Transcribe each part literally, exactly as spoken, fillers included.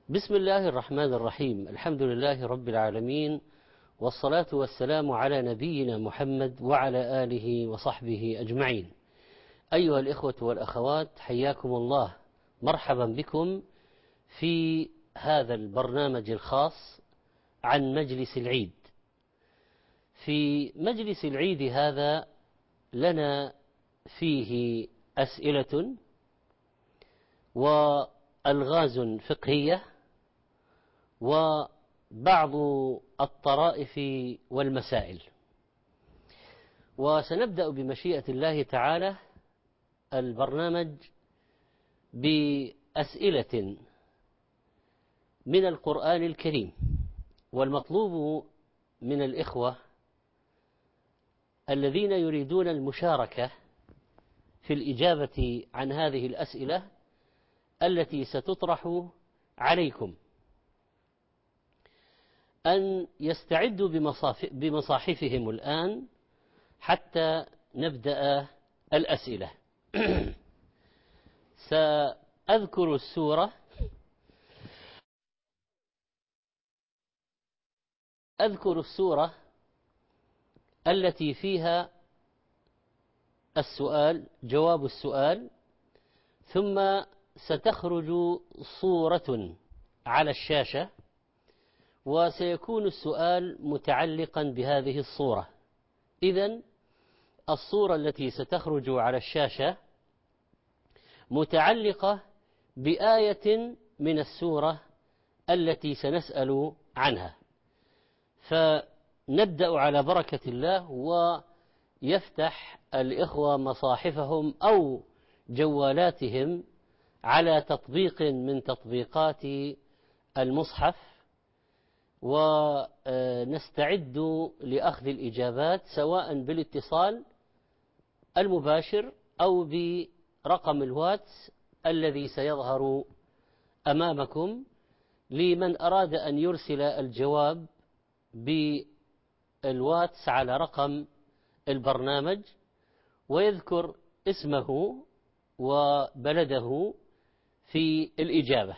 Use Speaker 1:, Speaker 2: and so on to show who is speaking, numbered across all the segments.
Speaker 1: بسم الله الرحمن الرحيم. الحمد لله رب العالمين، والصلاة والسلام على نبينا محمد وعلى آله وصحبه أجمعين. أيها الإخوة والأخوات، حياكم الله، مرحبا بكم في هذا البرنامج الخاص عن مجلس العيد. في مجلس العيد هذا لنا فيه أسئلة وألغاز فقهية وبعض الطرائف والمسائل. وسنبدأ بمشيئة الله تعالى البرنامج بأسئلة من القرآن الكريم، والمطلوب من الإخوة الذين يريدون المشاركة في الإجابة عن هذه الأسئلة التي ستطرح عليكم أن يستعدوا بمصاحفهم الآن حتى نبدأ الأسئلة. سأذكر السورة أذكر السورة التي فيها السؤال، جواب السؤال، ثم ستخرج صورة على الشاشة، وسيكون السؤال متعلقا بهذه الصورة. إذن الصورة التي ستخرج على الشاشة متعلقة بآية من السورة التي سنسأل عنها. فنبدأ على بركة الله، ويفتح الإخوة مصاحفهم أو جوالاتهم على تطبيق من تطبيقات المصحف، ونستعد لأخذ الإجابات سواء بالاتصال المباشر أو برقم الواتس الذي سيظهر أمامكم لمن أراد أن يرسل الجواب بالواتس على رقم البرنامج ويذكر اسمه وبلده في الإجابة.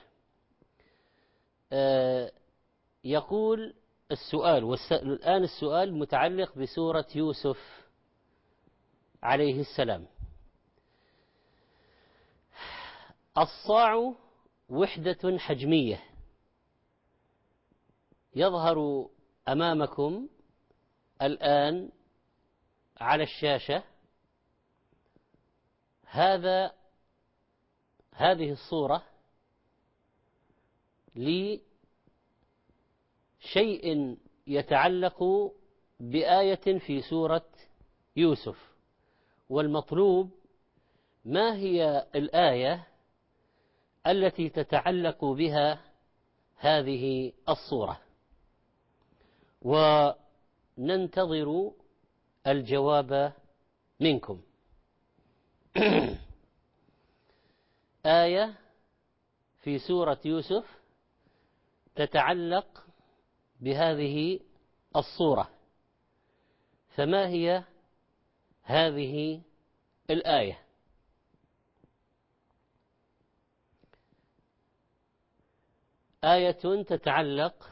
Speaker 1: يقول السؤال، والآن السؤال متعلق بسورة يوسف عليه السلام. الصاع وحدة حجمية. يظهر أمامكم الآن على الشاشة هذا هذه الصورة لشيء يتعلق بآية في سورة يوسف، والمطلوب ما هي الآية التي تتعلق بها هذه الصورة، وننتظر الجواب منكم. آية في سورة يوسف تتعلق بهذه الصورة، فما هي هذه الآية؟ آية تتعلق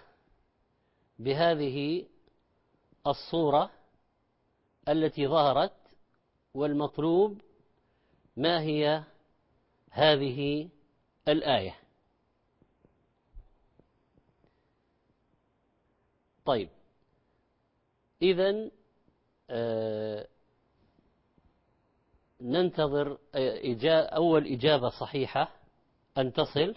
Speaker 1: بهذه الصورة التي ظهرت، والمطلوب ما هي هذه الآية. طيب، إذن آه ننتظر إجابة أول إجابة صحيحة أن تصل.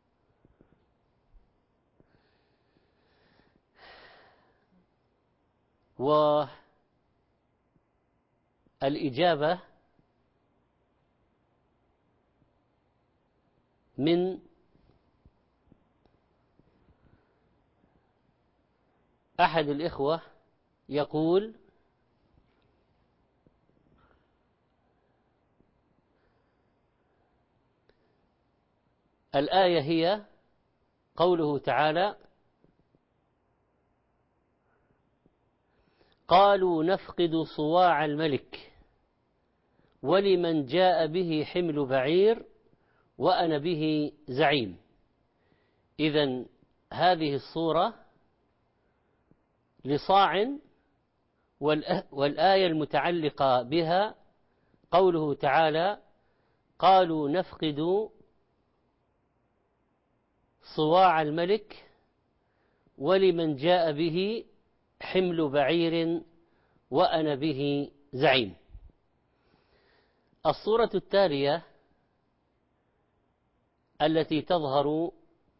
Speaker 1: والإجابة من أحد الإخوة يقول: الآية هي قوله تعالى: قالوا نفقد صواع الملك ولمن جاء به حمل بعير وأنا به زعيم، إذن هذه الصورة لصاع، والآية المتعلقة بها قوله تعالى: قالوا نفقد صواع الملك ولمن جاء به حمل بعير وأنا به زعيم. الصورة التالية التي تظهر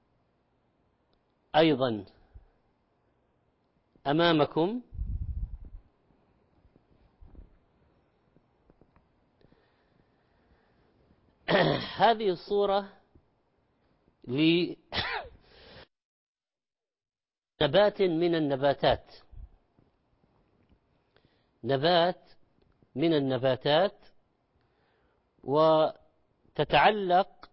Speaker 1: أيضا أمامكم هذه الصورة لنبات من النباتات، نبات من النباتات، وتتعلق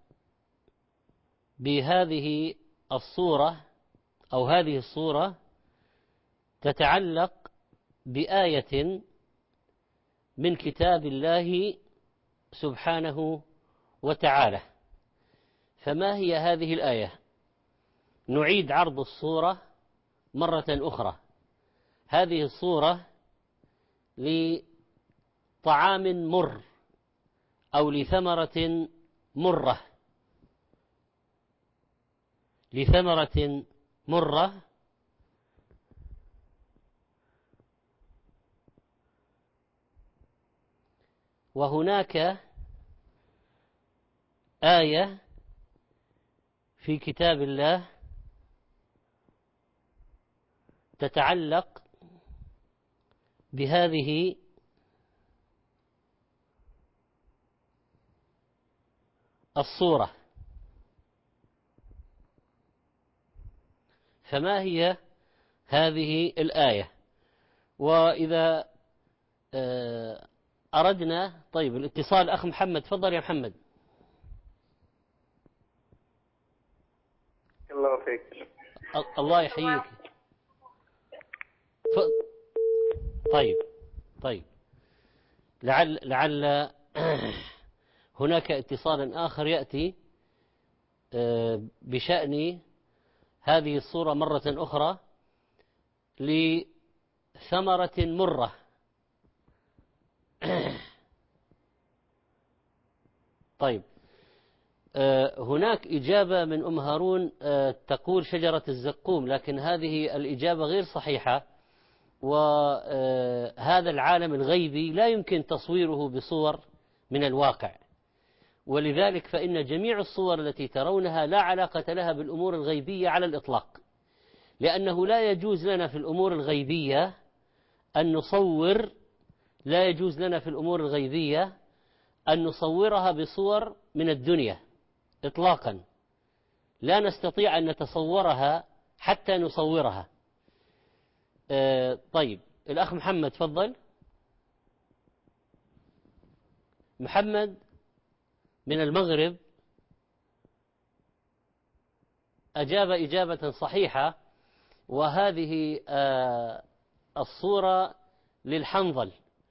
Speaker 1: بهذه الصورة أو هذه الصورة تتعلق بآية من كتاب الله سبحانه وتعالى. فما هي هذه الآية؟ نعيد عرض الصورة مرة أخرى. هذه الصورة لطعام مر أو لثمرة مرة، لثمرة مرة وهناك آية في كتاب الله تتعلق بهذه الصورة. فما هي هذه الآية؟ وإذا أردنا، طيب الاتصال أخ محمد، تفضل يا محمد.
Speaker 2: الله فيك.
Speaker 1: الله يحييك. ف... طيب طيب لعل لعل هناك اتصال آخر يأتي بشأن هذه الصورة مرة أخرى لثمرة مرة. طيب هناك إجابة من أم هارون تقول شجرة الزقوم، لكن هذه الإجابة غير صحيحة، وهذا العالم الغيبي لا يمكن تصويره بصور من الواقع، ولذلك فإن جميع الصور التي ترونها لا علاقة لها بالأمور الغيبية على الإطلاق، لأنه لا يجوز لنا في الأمور الغيبية أن نصور لا يجوز لنا في الأمور الغيبية أن نصورها بصور من الدنيا إطلاقا، لا نستطيع أن نتصورها حتى نصورها. آه طيب الأخ محمد تفضل. محمد من المغرب أجاب إجابة صحيحة، وهذه آه الصورة للحنظل،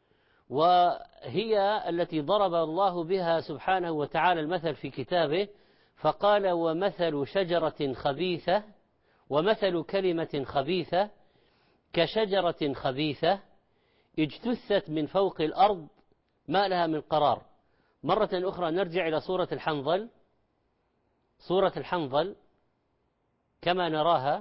Speaker 1: وهي التي ضرب الله بها سبحانه وتعالى المثل في كتابه، فقال: ومثل شجرة خبيثة ومثل كلمة خبيثة كشجرة خبيثة اجتثت من فوق الأرض ما لها من قرار. مرة أخرى نرجع إلى سورة الحنظل. سورة الحنظل كما نراها،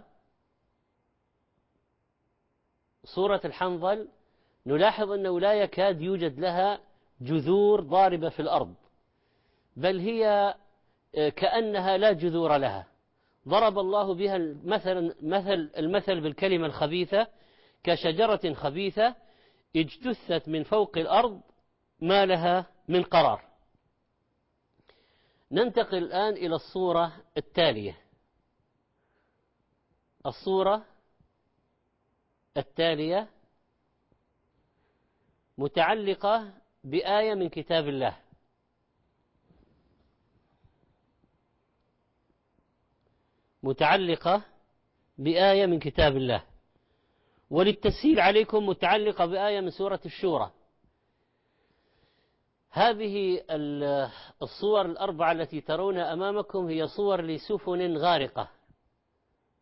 Speaker 1: سورة الحنظل نلاحظ أنه لا يكاد يوجد لها جذور ضاربة في الأرض، بل هي كأنها لا جذور لها. ضرب الله بها المثل, مثل المثل بالكلمة الخبيثة كشجرة خبيثة اجتثت من فوق الأرض ما لها من قرار. ننتقل الآن إلى الصورة التالية. الصورة التالية متعلقة بآية من كتاب الله. متعلقة بآية من كتاب الله، وللتسهيل عليكم متعلقة بآية من سورة الشورى. هذه الصور الأربعة التي ترون أمامكم هي صور لسفن غارقة،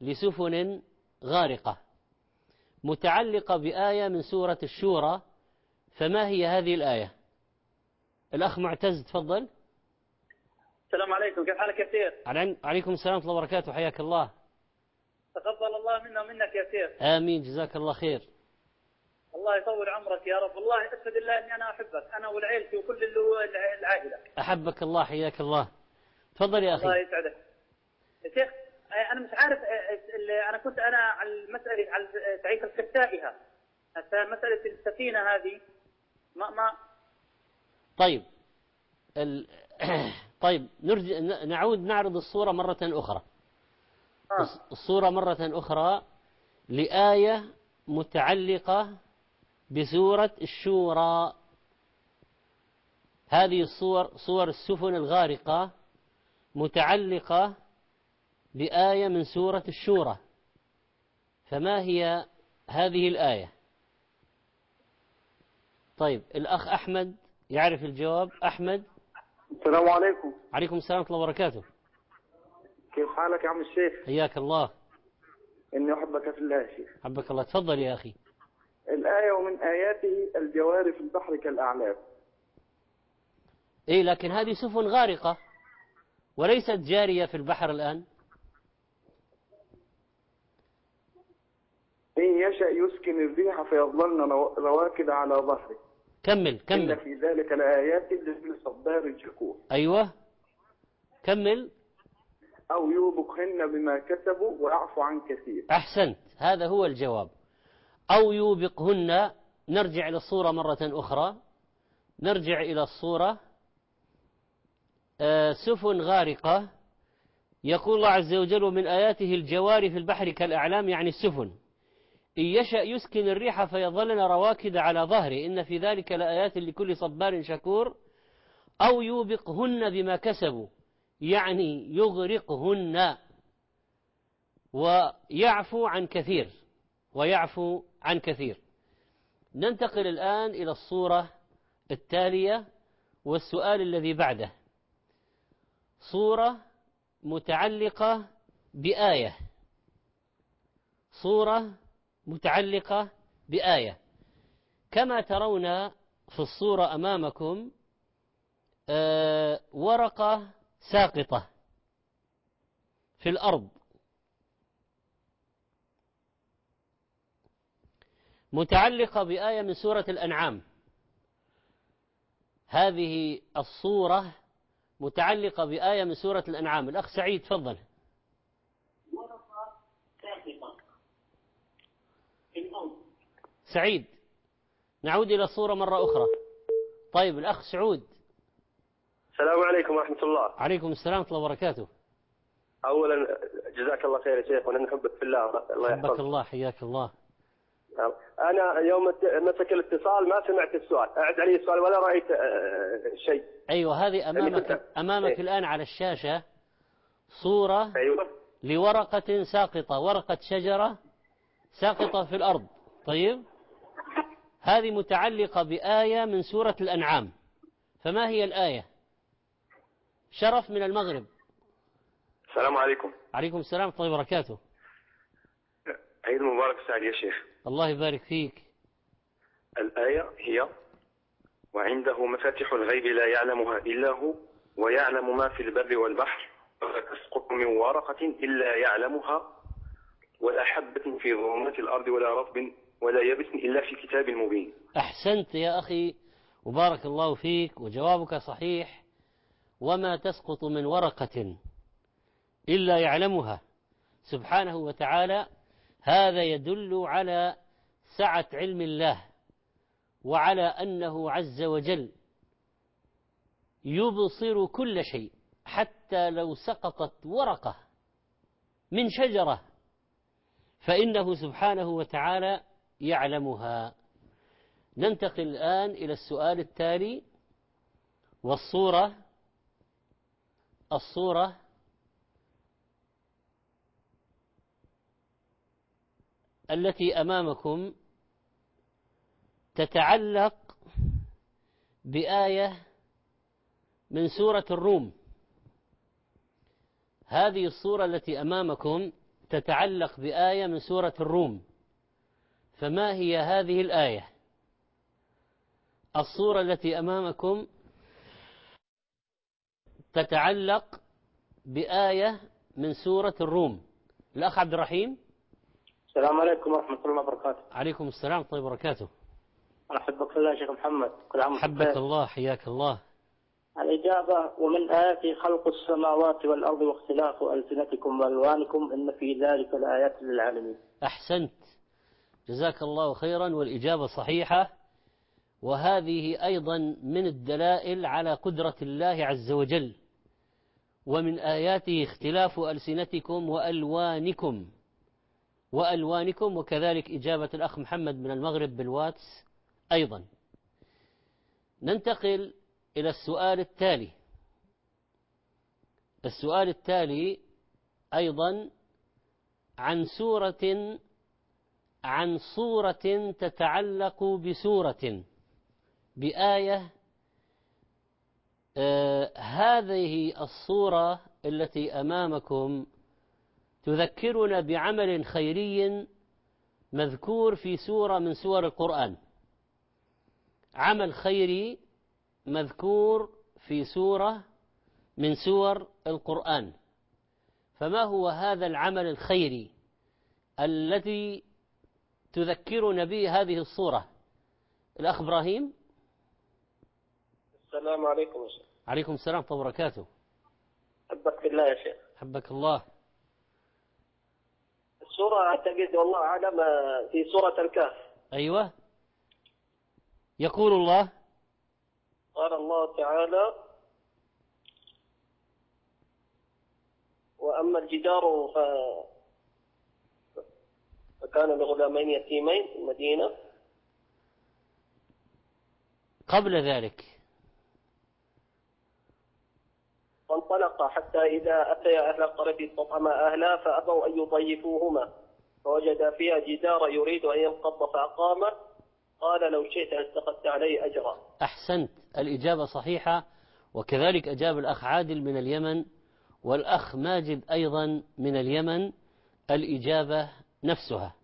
Speaker 1: لسفن غارقة متعلقة بآية من سورة الشورى، فما هي هذه الآية؟ الأخ معتز تفضل.
Speaker 2: السلام عليكم، كيف حالك يا شيخ؟
Speaker 1: عليكم السلام ورحمة الله وبركاته، حياك الله.
Speaker 2: تقبل الله منا ومنك يا شيخ.
Speaker 1: آمين، جزاك الله خير.
Speaker 2: الله يطول عمرك يا رب، والله أشهد الله أني أنا أحبك، أنا والعيلتي وكل اللي هو العائلة.
Speaker 1: أحبك الله، حياك الله. تفضل يا أخي.
Speaker 2: الله يسعدك يا شيخ. أنا مش عارف، أنا كنت أنا على المسألة على تعيش الكتائها، مسألة السفينة هذه ما ما
Speaker 1: طيب ال... طيب نرجع نعود نعرض الصورة مرة أخرى. آه. الصورة مرة أخرى لآية متعلقة بسورة الشورى. هذه الصور صور السفن الغارقة متعلقة بآية من سورة الشورى، فما هي هذه الآية؟ طيب الأخ أحمد يعرف الجواب. أحمد.
Speaker 3: السلام عليكم.
Speaker 1: عليكم السلام ورحمة الله وبركاته.
Speaker 3: كيف حالك يا عم الشيخ؟
Speaker 1: حياك الله.
Speaker 3: إني أحبك في الله يا شيخ.
Speaker 1: حبك الله. تفضل يا أخي.
Speaker 3: الآية ومن آياته الجوار في البحر كالأعلام.
Speaker 1: إيه، لكن هذه سفن غارقة وليست جارية في البحر الآن.
Speaker 3: إن يشأ يسكن الريح فيظللن رواكد على ظهره.
Speaker 1: كمل كمل.
Speaker 3: إن في ذلك لآيات لكل صبار شكور.
Speaker 1: أيوة كمل.
Speaker 3: أو يوبقهن بما كسبوا ويعفو عن كثير.
Speaker 1: أحسنت، هذا هو الجواب. أو يوبقهن. نرجع إلى الصورة مرة أخرى. نرجع إلى الصورة. آه سفن غارقة. يقول الله عز وجل من آياته الجوار في البحر كالأعلام، يعني السفن. إن يشأ يسكن الريح فيظلن رواكد على ظهره إن في ذلك لآيات لكل صبار شكور. أو يوبقهن بما كسبوا، يعني يغرقهن ويعفو عن كثير ويعفو عن كثير. ننتقل الآن إلى الصورة التالية والسؤال الذي بعده. صورة متعلقة بآية. صورة متعلقة بآية. كما ترون في الصورة أمامكم آه ورقة ساقطة في الأرض متعلقة بآية من سورة الأنعام. هذه الصورة متعلقة بآية من سورة الأنعام. الأخ سعيد تفضل. سعيد، نعود إلى الصورة مرة أخرى. طيب الأخ سعود.
Speaker 4: السلام عليكم ورحمة الله.
Speaker 1: عليكم السلام ورحمة الله وبركاته.
Speaker 4: أولا جزاك الله خير يا شيخ، ونحن نحبك في الله. الله يحفظك.
Speaker 1: حبك الله، حياك الله.
Speaker 4: أنا يوم مسك الاتصال ما سمعت السؤال، أعد علي السؤال ولا رأيت شيء.
Speaker 1: أيوة، هذه أمامك أمامك
Speaker 4: أيه.
Speaker 1: الآن على الشاشة صورة
Speaker 4: أيوة.
Speaker 1: لورقة ساقطة، ورقة شجرة ساقطة في الأرض. طيب هذه متعلقة بآية من سورة الأنعام، فما هي الآية؟ شرف من المغرب.
Speaker 4: السلام عليكم.
Speaker 1: عليكم السلام ورحمة الله وبركاته.
Speaker 4: عيد مبارك سعد يا شيخ.
Speaker 1: الله يبارك فيك.
Speaker 4: الآية هي: وعنده مفاتيح الغيب لا يعلمها إلا هو ويعلم ما في البر والبحر ولا تسقط من ورقة إلا يعلمها ولا حبة في ظلمات الأرض ولا رطب ولا يبس إلا في كتاب مبين.
Speaker 1: أحسنت يا أخي وبارك الله فيك، وجوابك صحيح. وما تسقط من ورقة إلا يعلمها سبحانه وتعالى. هذا يدل على سعة علم الله، وعلى أنه عز وجل يبصر كل شيء، حتى لو سقطت ورقة من شجرة فإنه سبحانه وتعالى يعلمها. ننتقل الآن إلى السؤال التالي والصورة الصورة التي أمامكم تتعلق بآية من سورة الروم. هذه الصورة التي أمامكم تتعلق بآية من سورة الروم، فما هي هذه الآية؟ الصورة التي أمامكم تتعلق بآية من سورة الروم. الأخ عبد الرحيم.
Speaker 5: السلام عليكم ورحمة الله وبركاته.
Speaker 1: عليكم السلام ورحمة الله وبركاته.
Speaker 5: أنا أحبك في الله شيخ محمد، كل عام وأنت
Speaker 1: حبك
Speaker 5: بخير.
Speaker 1: الله، حياك الله.
Speaker 5: الإجابة: ومن آياته خلق السماوات والأرض واختلاف ألسنتكم وألوانكم إن في ذلك لآيات للعالمين.
Speaker 1: أحسنت، جزاك الله خيرا، والإجابة صحيحة. وهذه أيضا من الدلائل على قدرة الله عز وجل. ومن آياته اختلاف ألسنتكم وألوانكم وألوانكم وكذلك إجابة الأخ محمد من المغرب بالواتس أيضا. ننتقل إلى السؤال التالي. السؤال التالي أيضا عن سورة عن صورة تتعلق بسورة بآية. آه هذه الصورة التي أمامكم تذكرنا بعمل خيري مذكور في سورة من سور القرآن. عمل خيري مذكور في سورة من سور القرآن. فما هو هذا العمل الخيري الذي تذكرنا به هذه الصورة؟ الأخ إبراهيم.
Speaker 5: السلام عليكم يا شيخ.
Speaker 1: عليكم السلام ورحمة الله وبركاته.
Speaker 5: أحبك في الله يا شيخ.
Speaker 1: حبك الله.
Speaker 5: السورة أعتقد والله أعلم في سورة الكهف.
Speaker 1: أيوة. يقول الله:
Speaker 5: قال الله تعالى: وأما الجدار ف... فكان لغلامين يتيمين في المدينة.
Speaker 1: قبل ذلك:
Speaker 5: فانطلق حتى إذا أتيا أهل القرية استطعما أهلها فأبوا أن يضيفوهما فوجد فيها جدارا يريد أن ينقض فأقامه قال لو شئت لاتخذت عليه أجرا.
Speaker 1: أحسنت، الإجابة صحيحة. وكذلك أجاب الأخ عادل من اليمن والأخ ماجد أيضا من اليمن الإجابة نفسها.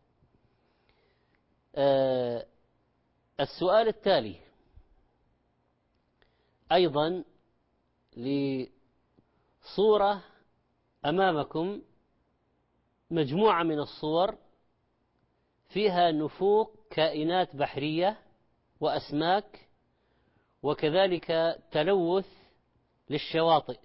Speaker 1: أه السؤال التالي أيضا لصورة أمامكم، مجموعة من الصور فيها نفوق كائنات بحرية وأسماك وكذلك تلوث للشواطئ.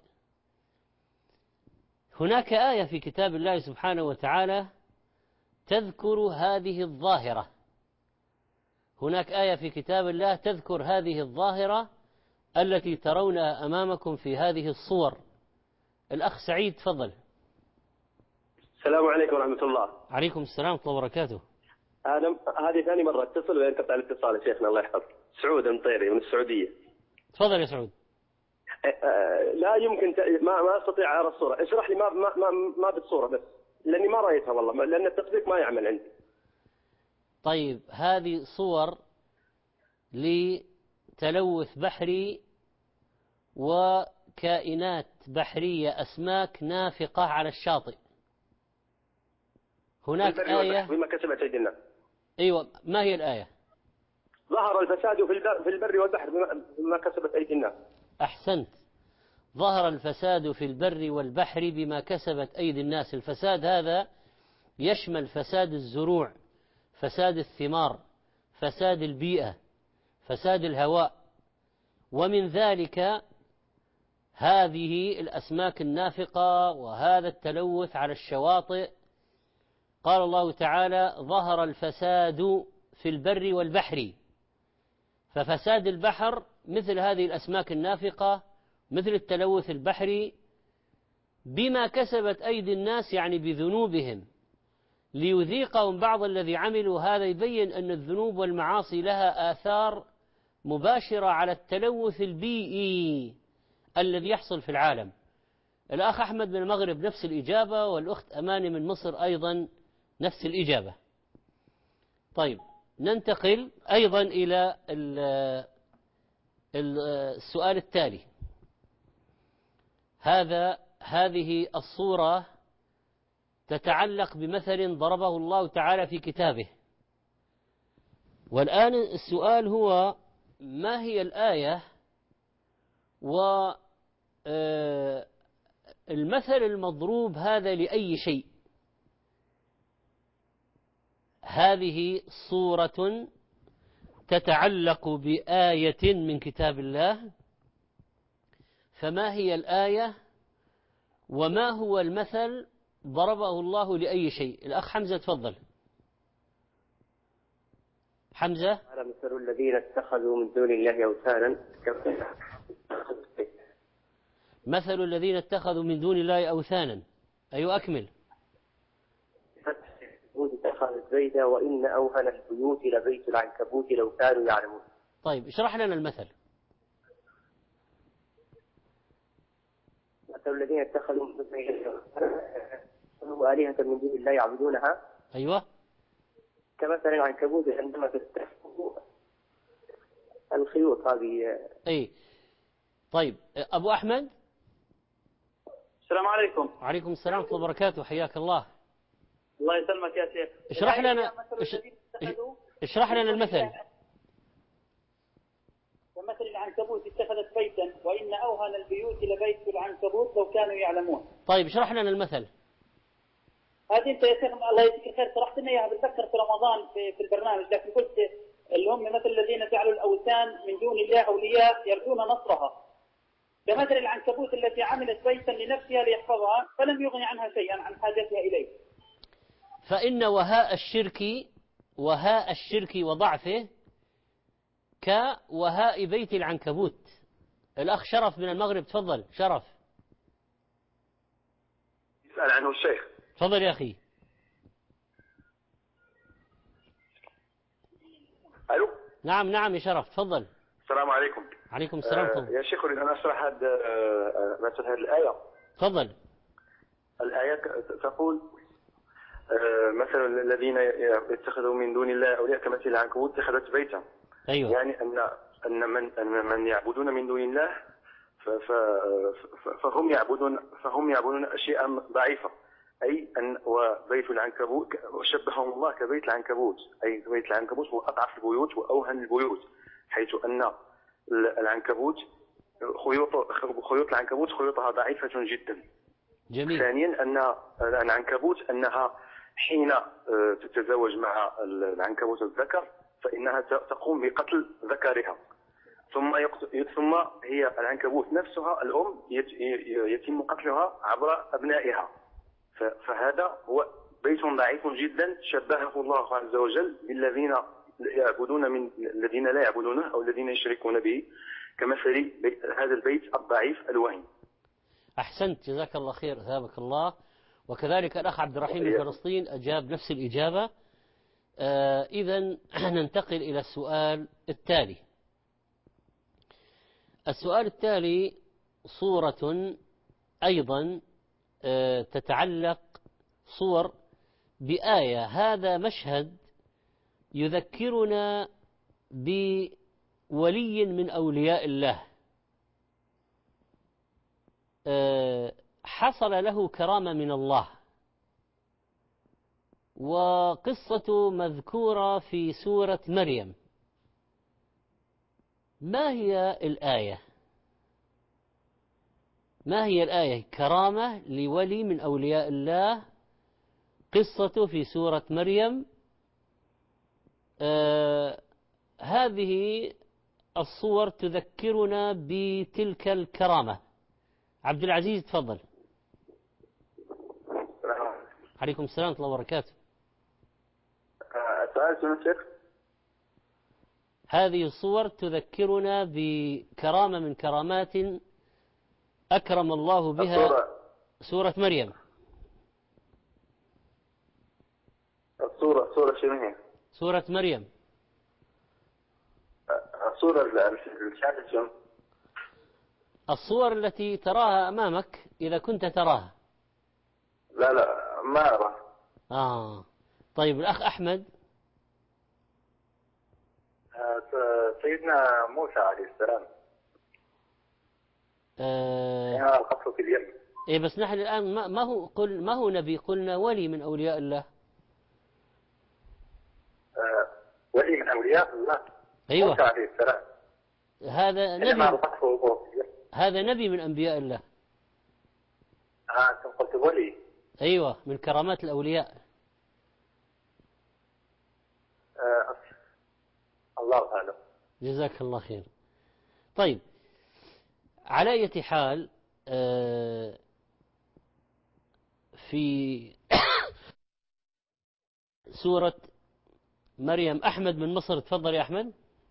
Speaker 1: هناك آية في كتاب الله سبحانه وتعالى تذكر هذه الظاهرة. هناك آية في كتاب الله تذكر هذه الظاهرة التي ترونها أمامكم في هذه الصور. الأخ سعيد تفضل.
Speaker 6: السلام عليكم ورحمة الله.
Speaker 1: عليكم السلام ورحمة الله وبركاته.
Speaker 6: أنا هذه ثاني مرة اتصل وينقطع الاتصال يا شيخنا الله يحفظك. سعود المطيري من السعودية.
Speaker 1: تفضل يا سعود.
Speaker 6: لا يمكن ت... ما ما استطيع أرى الصورة. اشرح لي ما ما ما, ما بالصورة بس لأني ما رأيتها والله، لأن التطبيق ما يعمل عندي.
Speaker 1: طيب، هذه صور لتلوث بحري وكائنات بحرية أسماك نافقة على الشاطئ. هناك آية
Speaker 6: بما كسبت أيدي الناس.
Speaker 1: أيوة، ما هي الآية؟
Speaker 6: ظهر الفساد في البر, في البر والبحر بما كسبت أيدي الناس.
Speaker 1: أحسنت، ظهر الفساد في البر والبحر بما كسبت أيدي الناس. الفساد هذا يشمل فساد الزروع، فساد الثمار، فساد البيئة، فساد الهواء، ومن ذلك هذه الأسماك النافقة وهذا التلوث على الشواطئ. قال الله تعالى: ظهر الفساد في البر والبحر. ففساد البحر مثل هذه الأسماك النافقة، مثل التلوث البحري بما كسبت أيدي الناس، يعني بذنوبهم، ليذيقهم بعض الذي عملوا. هذا يبين أن الذنوب والمعاصي لها آثار مباشرة على التلوث البيئي الذي يحصل في العالم. الأخ أحمد من المغرب نفس الإجابة، والأخت أماني من مصر أيضا نفس الإجابة. طيب، ننتقل أيضا إلى السؤال التالي. هذا هذه الصورة تتعلق بمثل ضربه الله تعالى في كتابه. والآن السؤال هو ما هي الآية والمثل المضروب هذا لأي شيء؟ هذه صورة تتعلق بآية من كتاب الله، فما هي الآية وما هو المثل ضربه الله لأي شيء؟ الأخ حمزة تفضل. حمزة.
Speaker 5: على مثل الذين اتخذوا من دون الله أوثانا.
Speaker 1: مثل الذين اتخذوا من دون الله أوثانا. أيوة أكمل.
Speaker 5: اتخذت بيتا وإن أوهن البيوت لبيت العنكبوت لو كانوا يعلمون.
Speaker 1: طيب اشرح لنا المثل.
Speaker 5: مثل الذين اتخذوا من دون آلهة من دون الله يعبدونها.
Speaker 1: أيوة.
Speaker 5: كمثل العنكبوت عندما تستخدم الخيوط هذه.
Speaker 1: أي. طيب أبو أحمد.
Speaker 2: السلام عليكم.
Speaker 1: وعليكم السلام ورحمة الله وبركاته، حياك الله.
Speaker 2: الله يسلمك يا شيخ.
Speaker 1: اشرح لنا اشرح لنا المثل.
Speaker 2: ومثل العنكبوت اتخذت بيتا وإن أوهن البيوت لبيت العنكبوت لو كانوا يعلمون.
Speaker 1: طيب اشرح لنا المثل.
Speaker 2: هذه انت يا شيخ الله يجزيك خير شرحت لنا اياها بتذكر في رمضان في, في البرنامج، لكن قلت اللي هم مثل الذين جعلوا الاوثان من دون الله اولياء يرجون نصرها، كمثل العنكبوت التي عملت بيتا لنفسها ليحفظها فلم يغن عنها شيئا عن حاجتها اليه.
Speaker 1: فإن وهاء الشرك وهاء الشرك وضعفه كوهاء بيت العنكبوت. الأخ شرف من المغرب تفضل. شرف.
Speaker 4: يسأل عنه الشيخ.
Speaker 1: تفضل يا أخي.
Speaker 4: ألو.
Speaker 1: نعم نعم يا شرف تفضل.
Speaker 4: السلام عليكم.
Speaker 1: عليكم السلام.
Speaker 4: آه يا شيخ أريد أن أشرح هذا مثل هذه الآية.
Speaker 1: تفضل.
Speaker 4: الآية تقول آه مثل الذين يتخذوا من دون الله أولياء كمثل العنكبوت اتخذت بيتا.
Speaker 1: أيوة.
Speaker 4: يعني أن أن من أن من يعبدون من دون الله فهم يعبدون فهم يعبدون أشياء ضعيفة، أي أن وبيت العنكبوت وشبههم الله كبيت العنكبوت، أي بيت العنكبوت هو أضعف البيوت وأوهن البيوت، حيث أن العنكبوت خيوط خيوط العنكبوت خيوطها ضعيفة جدا.
Speaker 1: جميل.
Speaker 4: ثانيا أن العنكبوت أنها حين تتزوج مع العنكبوت الذكر فإنها تقوم بقتل ذكرها، ثم ثم هي العنكبوت نفسها الأم يتم قتلها عبر أبنائها، فهذا هو بيت ضعيف جدا شبهه الله عز وجل بالذين يعبدون من الذين لا يعبدونه أو الذين يشركون به كمثل هذا البيت الضعيف الوهن.
Speaker 1: أحسنت جزاك الله خير ثابك الله. وكذلك الأخ عبد الرحيم من فلسطين أجاب نفس الإجابة. آه إذن ننتقل إلى السؤال التالي. السؤال التالي صورة أيضا آه تتعلق صور بآية. هذا مشهد يذكرنا بولي من أولياء الله آه حصل له كرامة من الله، وقصة مذكورة في سورة مريم. ما هي الآية؟ ما هي الآية؟ كرامة لولي من أولياء الله، قصة في سورة مريم. آه هذه الصور تذكرنا بتلك الكرامة. عبد العزيز تفضل. عليكم السلام ورحمة الله وبركاته.
Speaker 4: سؤال سمو الشيخ.
Speaker 1: هذه الصور تذكرنا بكرامة من كرامات أكرم الله بها
Speaker 4: الصورة.
Speaker 1: سورة مريم.
Speaker 4: الصورة صورة شنو هي؟
Speaker 1: سورة مريم.
Speaker 4: الصورة الشاشة شنو؟
Speaker 1: الصور التي تراها أمامك إذا كنت تراها.
Speaker 4: لا لا ما أرى.
Speaker 1: آه طيب الأخ أحمد.
Speaker 4: سيدنا موسى عليه السلام.
Speaker 1: آه
Speaker 4: القصة في اليم.
Speaker 1: إيه بس نحن الآن ما ما هو قل ما هو نبي، قلنا ولي من أولياء الله.
Speaker 7: آه ولي من أولياء الله.
Speaker 1: أيوة.
Speaker 7: موسى عليه السلام.
Speaker 1: هذا نبي. هذا نبي من أنبياء الله.
Speaker 7: آه أنتم قلت ولي.
Speaker 1: أيوة من كرامات الأولياء.
Speaker 7: آه الله أعلم.
Speaker 1: جزاك الله خير. طيب على أي حال آه في سورة مريم. أحمد من مصر، تفضل يا أحمد.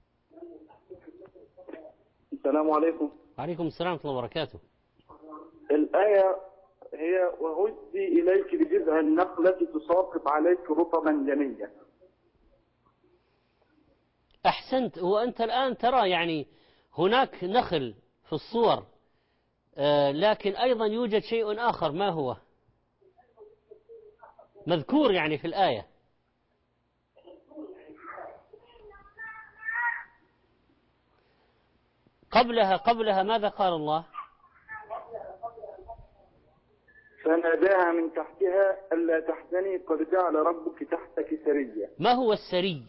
Speaker 3: السلام عليكم.
Speaker 1: وعليكم السلام ورحمة الله وبركاته.
Speaker 3: الآية هي وهزي إليك بجذع النخلة تساقط عليك رطبا جنيا.
Speaker 1: أحسنت. وأنت الآن ترى يعني هناك نخل في الصور، آه لكن أيضا يوجد شيء آخر، ما هو مذكور يعني في الآية؟ قبلها قبلها ماذا قال الله؟
Speaker 3: فناداها من تحتها ألا تحزني قد جعل ربك تحتك سريا.
Speaker 1: ما هو السري؟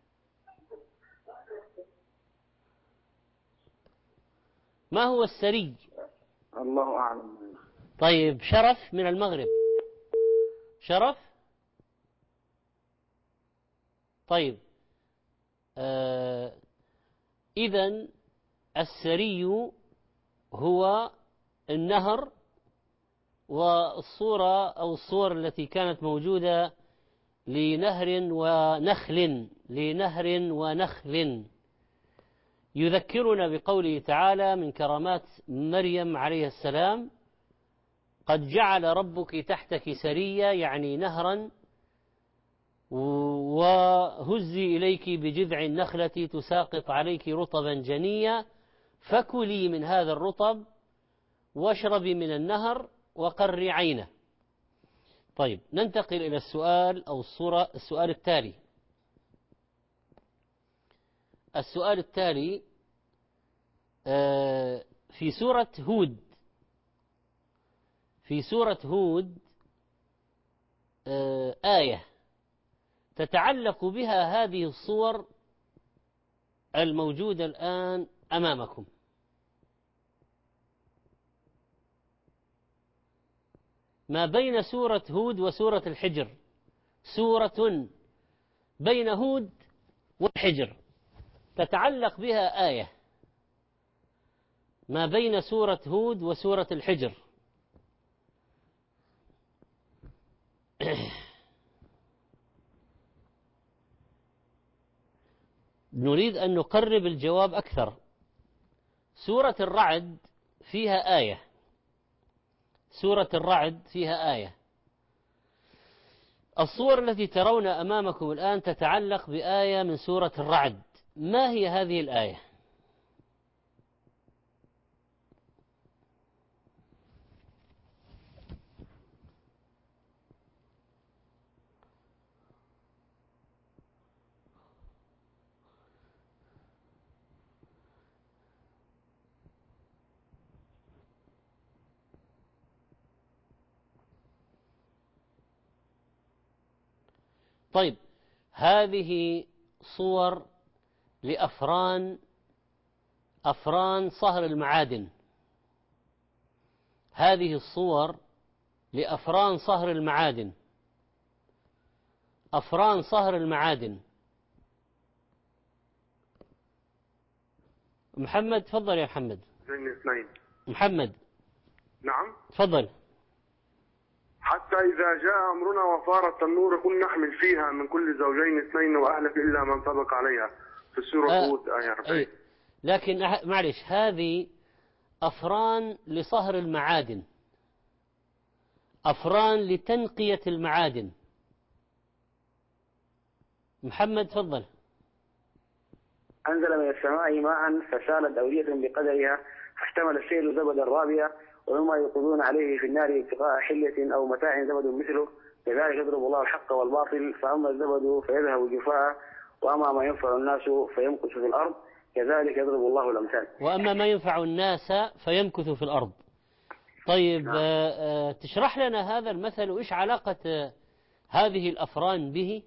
Speaker 1: ما هو السري؟
Speaker 3: الله أعلم.
Speaker 1: طيب شرف من المغرب. شرف. طيب آه إذن السري هو النهر، والصورة أو الصور التي كانت موجودة لنهر ونخل لنهر ونخل يذكرنا بقوله تعالى من كرامات مريم عليه السلام: قد جعل ربك تحتك سريا، يعني نهرا، وهزي إليك بجذع النخلة تساقط عليك رطبا جنيا فكلي من هذا الرطب واشربي من النهر وقري عينه. طيب ننتقل إلى السؤال أو الصورة السؤال التالي. السؤال التالي في سورة هود. في سورة هود آية تتعلق بها هذه الصور الموجودة الآن أمامكم. ما بين سورة هود وسورة الحجر سورة بين هود والحجر تتعلق بها آية. ما بين سورة هود وسورة الحجر نريد أن نقرب الجواب أكثر. سورة الرعد فيها آية. سورة الرعد فيها آية. الصور التي ترون أمامكم الآن تتعلق بآية من سورة الرعد. ما هي هذه الآية؟ طيب هذه صور لأفران أفران صهر المعادن. هذه الصور لأفران صهر المعادن. أفران صهر المعادن. محمد تفضل يا محمد.
Speaker 3: اثنين.
Speaker 1: محمد.
Speaker 3: نعم.
Speaker 1: تفضل.
Speaker 3: حتى إذا جاء أمرنا وفارت النور كن نحمل فيها من كل زوجين اثنين وأهلك إلا من سبق عليها في سورة هود آه آية أربعين.
Speaker 1: لكن معلش هذه أفران لصهر المعادن، أفران لتنقية المعادن. محمد تفضل.
Speaker 8: أنزل من السماء ماء فسالت أودية بقدرها فاحتمل السيل زبدا رابيا ومما يوقدون عليه في النار ابتغاء حلية أو متاع زبد مثله كذلك يضرب الله الحق والباطل فأما الزبد فيذهب جفاء وأما ما ينفع الناس فيمكث في الأرض كذلك يضرب الله الأمثال.
Speaker 1: وأما ما ينفع الناس فيمكث في الأرض. طيب
Speaker 3: نعم.
Speaker 1: آه، آه، تشرح لنا هذا المثل وإيش علاقة آه، هذه الأفران به؟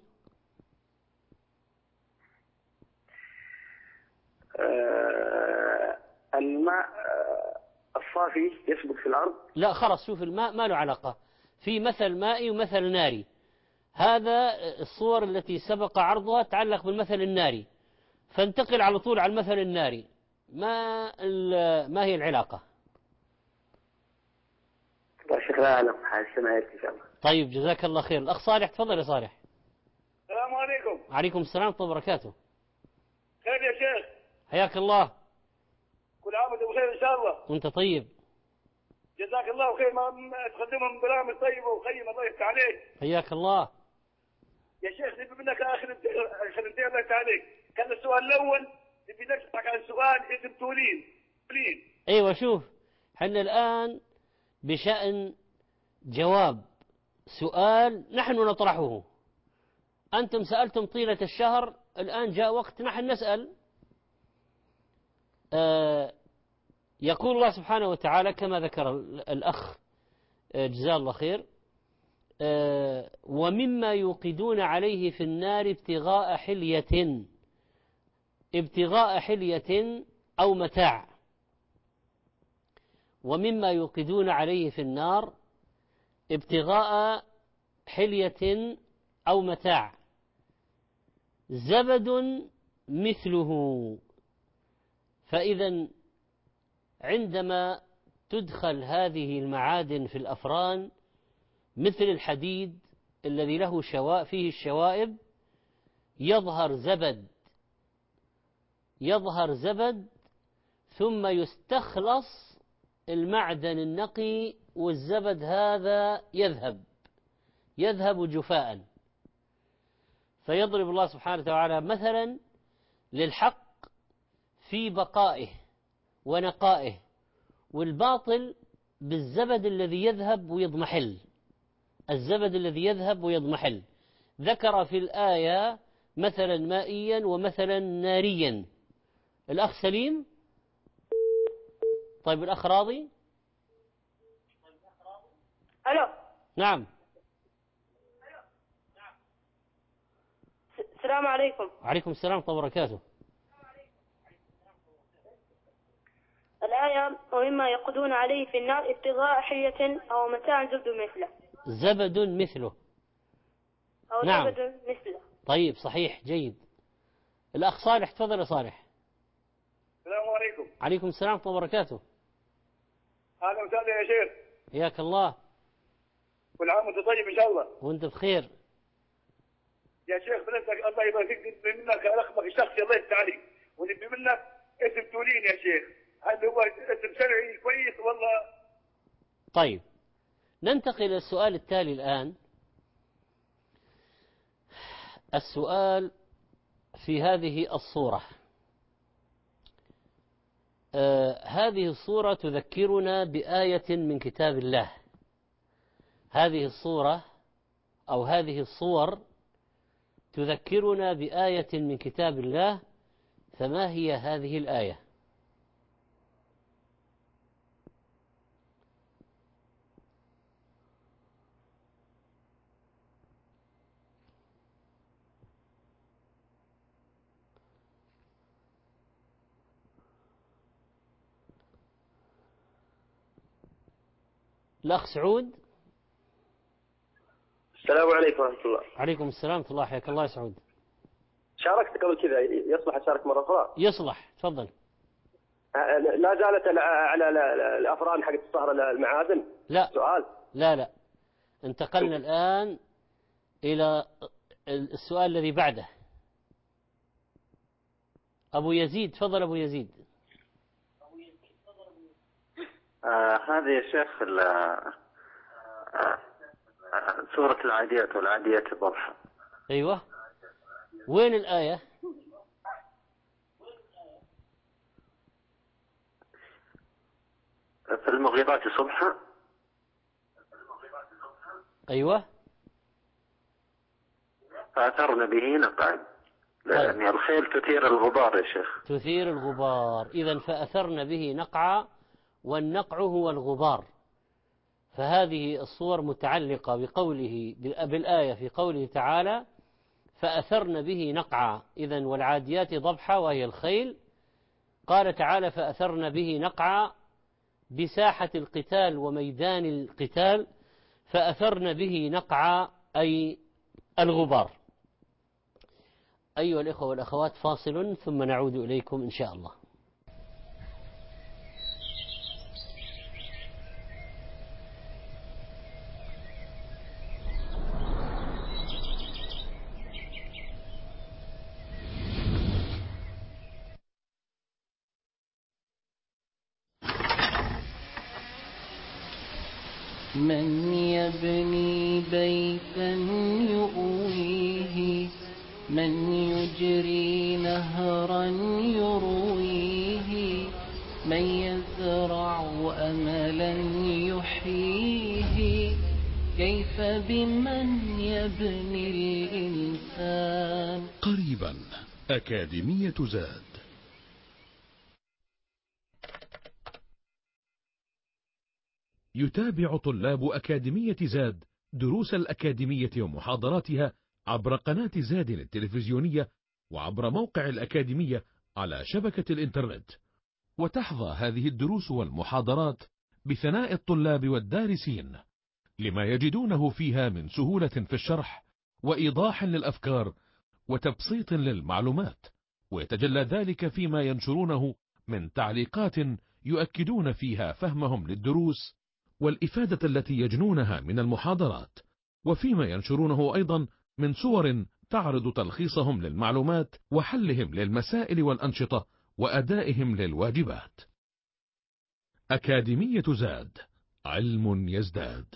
Speaker 8: آه، الماء آه، الصافي يثبت في الأرض.
Speaker 1: لا خلاص، شوف، الماء ما له علاقة. في مثل مائي ومثل ناري. هذا الصور التي سبق عرضها تتعلق بالمثل الناري، فانتقل على طول على المثل الناري. ما ما هي العلاقة؟
Speaker 8: طيب شيخ لا أعلم، حاسمها إن شاء الله.
Speaker 1: طيب جزاك الله خير. الأخ صالح، تفضل يا صالح.
Speaker 9: السلام عليكم.
Speaker 1: عليكم السلام ورحمة الله وبركاته.
Speaker 9: خير يا شيخ.
Speaker 1: حياك الله.
Speaker 9: كل عام وانت بخير ان شاء الله.
Speaker 1: وانت طيب.
Speaker 9: جزاك الله خير، ما تقدمهم برامج طيبه وخيمه، الله يفتح عليك.
Speaker 1: حياك الله.
Speaker 9: يا شيخ نبي منك اخر خدمتين، الله يفتح عليك. كان السؤال الاول نبي نشرح عن سؤال اسم تولين. تولين.
Speaker 1: ايوه شوف، احنا الآن بشأن جواب سؤال نحن نطرحه. أنتم سألتم طيلة الشهر، الآن جاء وقت نحن نسأل. آه يقول الله سبحانه وتعالى كما ذكر الأخ آه جزاه الله خير: آه ومما يوقدون عليه في النار ابتغاء حلية ابتغاء حلية أو متاع. ومما يوقدون عليه في النار ابتغاء حلية أو متاع زبد مثله. فإذا عندما تدخل هذه المعادن في الأفران مثل الحديد الذي له شواء فيه الشوائب، يظهر زبد يظهر زبد ثم يستخلص المعدن النقي، والزبد هذا يذهب يذهب جفاء. فيضرب الله سبحانه وتعالى مثلا للحق في بقائه ونقائه، والباطل بالزبد الذي يذهب ويضمحل. الزبد الذي يذهب ويضمحل. ذكر في الآية مثلا مائيا ومثلا ناريا. الأخ سليم. طيب الأخ راضي.
Speaker 10: ألو.
Speaker 1: نعم.
Speaker 10: السلام عليكم.
Speaker 1: وعليكم السلام ورحمة الله وبركاته.
Speaker 10: الآية: ومما يقودون عليه في النار ابتغاء حلية أو متاع زبد مثله.
Speaker 1: زبد مثله.
Speaker 10: أو
Speaker 1: نعم.
Speaker 10: زبد مثله.
Speaker 1: طيب صحيح، جيد. الأخ صالح، تفضل يا صالح.
Speaker 9: السلام عليكم.
Speaker 1: عليكم السلام ورحمة الله وبركاته.
Speaker 9: أهلا وسهلا يا شيخ.
Speaker 1: حياك الله.
Speaker 9: كل عام وانت طيب إن شاء الله.
Speaker 1: وانت بخير.
Speaker 9: يا شيخ بنفسك الله يبارك فيك، نبي منك رقمك الشخصي الله يفتح عليك، ونبي منك اسم تولين يا شيخ. هل هو اسم شرعي كويس والله؟
Speaker 1: طيب ننتقل إلى السؤال التالي الآن. السؤال في هذه الصورة. آه هذه الصورة تذكرنا بآية من كتاب الله. هذه الصورة أو هذه الصور تذكرنا بآية من كتاب الله. فما هي هذه الآية؟ الأخ سعود.
Speaker 6: السلام عليكم ورحمة الله.
Speaker 1: عليكم السلام ورحمة الله. حياك الله يا سعود.
Speaker 6: شاركت قبل كذا، يصلح أشارك مرة أخرى؟
Speaker 1: يصلح، تفضل.
Speaker 6: لا زالت على الأفران حق الصهر المعادن؟
Speaker 1: لا.
Speaker 6: سؤال؟
Speaker 1: لا لا، انتقلنا الآن إلى السؤال الذي بعده. أبو يزيد، تفضل أبو يزيد.
Speaker 11: آه هذا يا شيخ آه سورة العاديات والعاديات ضبحا.
Speaker 1: أيوة، وين الآية؟
Speaker 11: في المغيرات صبحا.
Speaker 1: أيوة.
Speaker 11: فأثرن به نقعا، لأن الخيل تثير الغبار يا شيخ.
Speaker 1: تثير الغبار. إذن فأثرن به نقعا، والنقع هو الغبار. فهذه الصور متعلقة بقوله بالآية في قوله تعالى فأثرن به نقعا، إذن والعاديات ضبحا وهي الخيل. قال تعالى فأثرن به نقعا بساحة القتال وميدان القتال، فأثرن به نقعا أي الغبار. أيها الإخوة والأخوات، فاصل ثم نعود إليكم إن شاء الله.
Speaker 12: من يبني بيتا يؤويه، من يجري نهرا يرويه، من يزرع أملا يحييه، كيف بمن يبني الإنسان.
Speaker 13: قريبا أكاديمية زاد. يتابع طلاب أكاديمية زاد دروس الأكاديمية ومحاضراتها عبر قناة زاد التلفزيونية وعبر موقع الأكاديمية على شبكة الإنترنت، وتحظى هذه الدروس والمحاضرات بثناء الطلاب والدارسين لما يجدونه فيها من سهولة في الشرح وإيضاح للأفكار وتبسيط للمعلومات، ويتجلى ذلك فيما ينشرونه من تعليقات يؤكدون فيها فهمهم للدروس والإفادة التي يجنونها من المحاضرات، وفيما ينشرونه أيضا من صور تعرض تلخيصهم للمعلومات وحلهم للمسائل والأنشطة وأدائهم للواجبات. أكاديمية زاد، علم يزداد.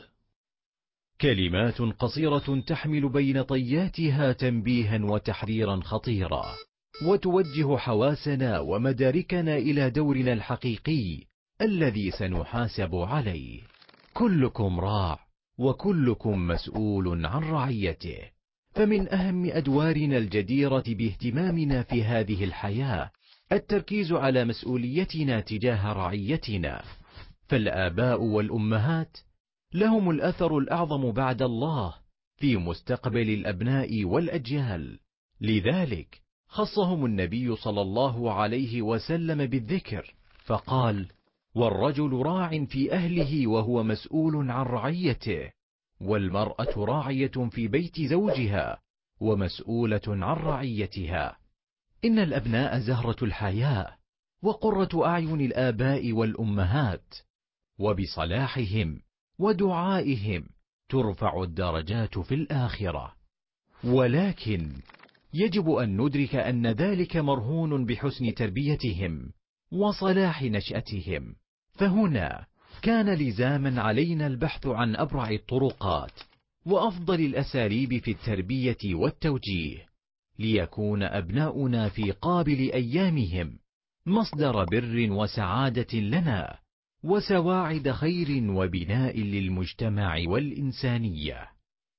Speaker 14: كلمات قصيرة تحمل بين طياتها تنبيها وتحذيرا خطيرا، وتوجه حواسنا ومداركنا إلى دورنا الحقيقي الذي سنحاسب عليه. كلكم راع وكلكم مسؤول عن رعيته، فمن أهم أدوارنا الجديرة باهتمامنا في هذه الحياة التركيز على مسؤوليتنا تجاه رعيتنا، فالآباء والأمهات لهم الأثر الأعظم بعد الله في مستقبل الأبناء والأجيال، لذلك خصهم النبي صلى الله عليه وسلم بالذكر فقال: والرجل راع في أهله وهو مسؤول عن رعيته، والمرأة راعية في بيت زوجها ومسؤولة عن رعيتها. إن الأبناء زهرة الحياة وقرة أعين الآباء والأمهات، وبصلاحهم ودعائهم ترفع الدرجات في الآخرة، ولكن يجب أن ندرك أن ذلك مرهون بحسن تربيتهم وصلاح نشأتهم. فهنا كان لزاما علينا البحث عن أبرع الطرقات وأفضل الأساليب في التربية والتوجيه، ليكون أبناؤنا في قابل أيامهم مصدر بر وسعادة لنا وسواعد خير وبناء للمجتمع والإنسانية.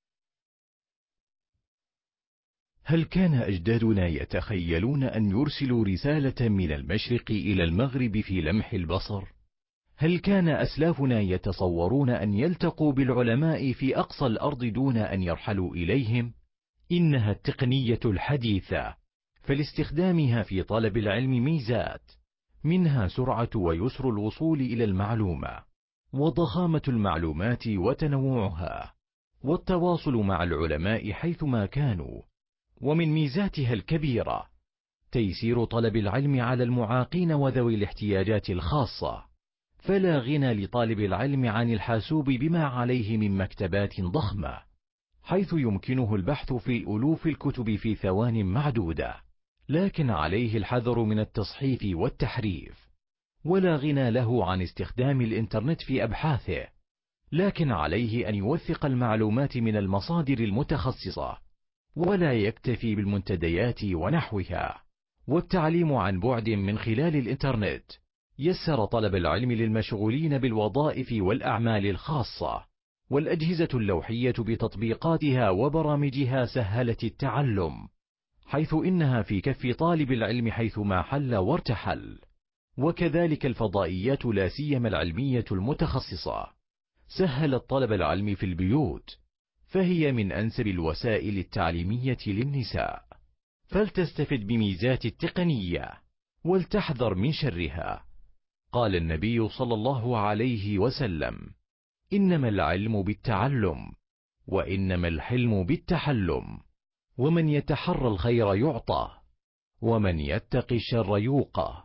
Speaker 14: هل كان أجدادنا يتخيلون أن يرسلوا رسالة من المشرق إلى المغرب في لمح البصر؟ هل كان أسلافنا يتصورون أن يلتقوا بالعلماء في أقصى الأرض دون أن يرحلوا إليهم؟ إنها التقنية الحديثة، فلاستخدامها في طلب العلم ميزات، منها سرعة ويسر الوصول إلى المعلومة، وضخامة المعلومات وتنوعها، والتواصل مع العلماء حيثما كانوا. ومن ميزاتها الكبيرة تيسير طلب العلم على المعاقين وذوي الاحتياجات الخاصة، فلا غنى لطالب العلم عن الحاسوب بما عليه من مكتبات ضخمة، حيث يمكنه البحث في ألوف الكتب في ثوان معدودة، لكن عليه الحذر من التصحيف والتحريف. ولا غنى له عن استخدام الإنترنت في أبحاثه، لكن عليه أن يوثق المعلومات من المصادر المتخصصة، ولا يكتفي بالمنتديات ونحوها. والتعليم عن بعد من خلال الإنترنت يسر طلب العلم للمشغولين بالوظائف والأعمال الخاصة، والأجهزة اللوحية بتطبيقاتها وبرامجها سهلت التعلم، حيث إنها في كف طالب العلم حيثما حل وارتحل. وكذلك الفضائيات لا سيما العلمية المتخصصة سهلت طلب العلم في البيوت، فهي من أنسب الوسائل التعليمية للنساء، فلتستفد بميزات التقنية ولتحذر من شرها. قال النبي صلى الله عليه وسلم: إنما العلم بالتعلم، وإنما الحلم بالتحلم، ومن يتحرى الخير يعطى، ومن يتقي الشر يوقى.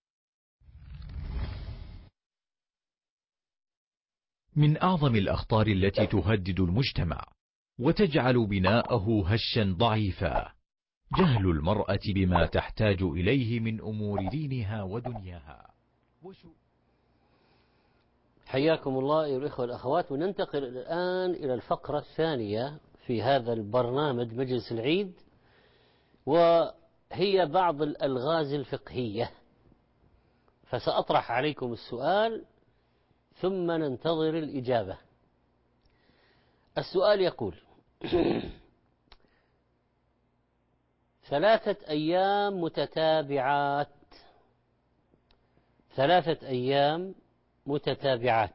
Speaker 14: من أعظم الأخطار التي تهدد المجتمع وتجعل بناءه هشا ضعيفا جهل المرأة بما تحتاج إليه من أمور دينها ودنياها.
Speaker 1: حياكم الله أيها الإخوة والأخوات، وننتقل الآن إلى الفقرة الثانية في هذا البرنامج مجلس العيد، وهي بعض الألغاز الفقهية. فسأطرح عليكم السؤال ثم ننتظر الإجابة. السؤال يقول: ثلاثة أيام متتابعات ثلاثة أيام متتابعات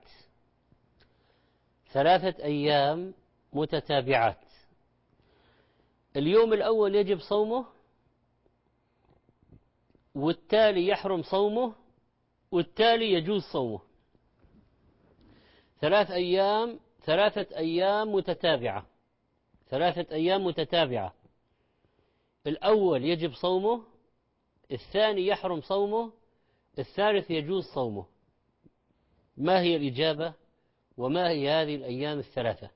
Speaker 1: ثلاثة أيام متتابعات اليوم الأول يجب صومه، والتالي يحرم صومه، والتالي يجوز صومه. ثلاث أيام ثلاثة أيام متتابعة ثلاثة أيام متتابعة الأول يجب صومه، الثاني يحرم صومه، الثالث يجوز صومه. ما هي الإجابة؟ وما هي هذه الأيام الثلاثة؟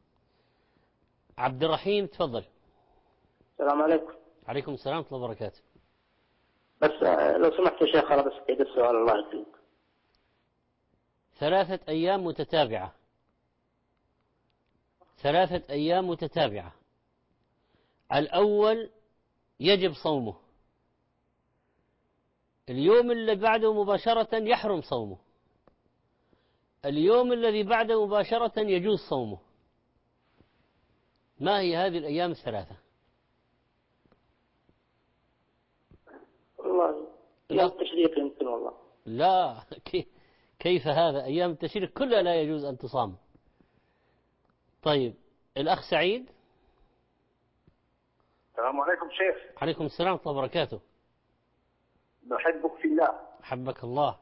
Speaker 1: عبد الرحيم تفضل.
Speaker 15: السلام عليكم.
Speaker 1: عليكم السلام ورحمة الله وبركاته.
Speaker 15: بس لو سمحت يا شيخ أنا بس أعيد السؤال الله يسلمك.
Speaker 1: ثلاثة أيام متتابعة ثلاثة أيام متتابعة الأول يجب صومه، اليوم اللي بعده مباشرة يحرم صومه، اليوم الذي بعده مباشرة يجوز صومه. ما هي هذه الأيام الثلاثة؟
Speaker 15: والله أيام التشريق يمكن. والله
Speaker 1: لا، كيف هذا؟ أيام التشريق كلها لا يجوز أن تصام. طيب الأخ سعيد.
Speaker 7: السلام عليكم شيخ.
Speaker 1: عليكم السلام ورحمة الله وبركاته.
Speaker 7: نحبك في الله.
Speaker 1: حبك الله.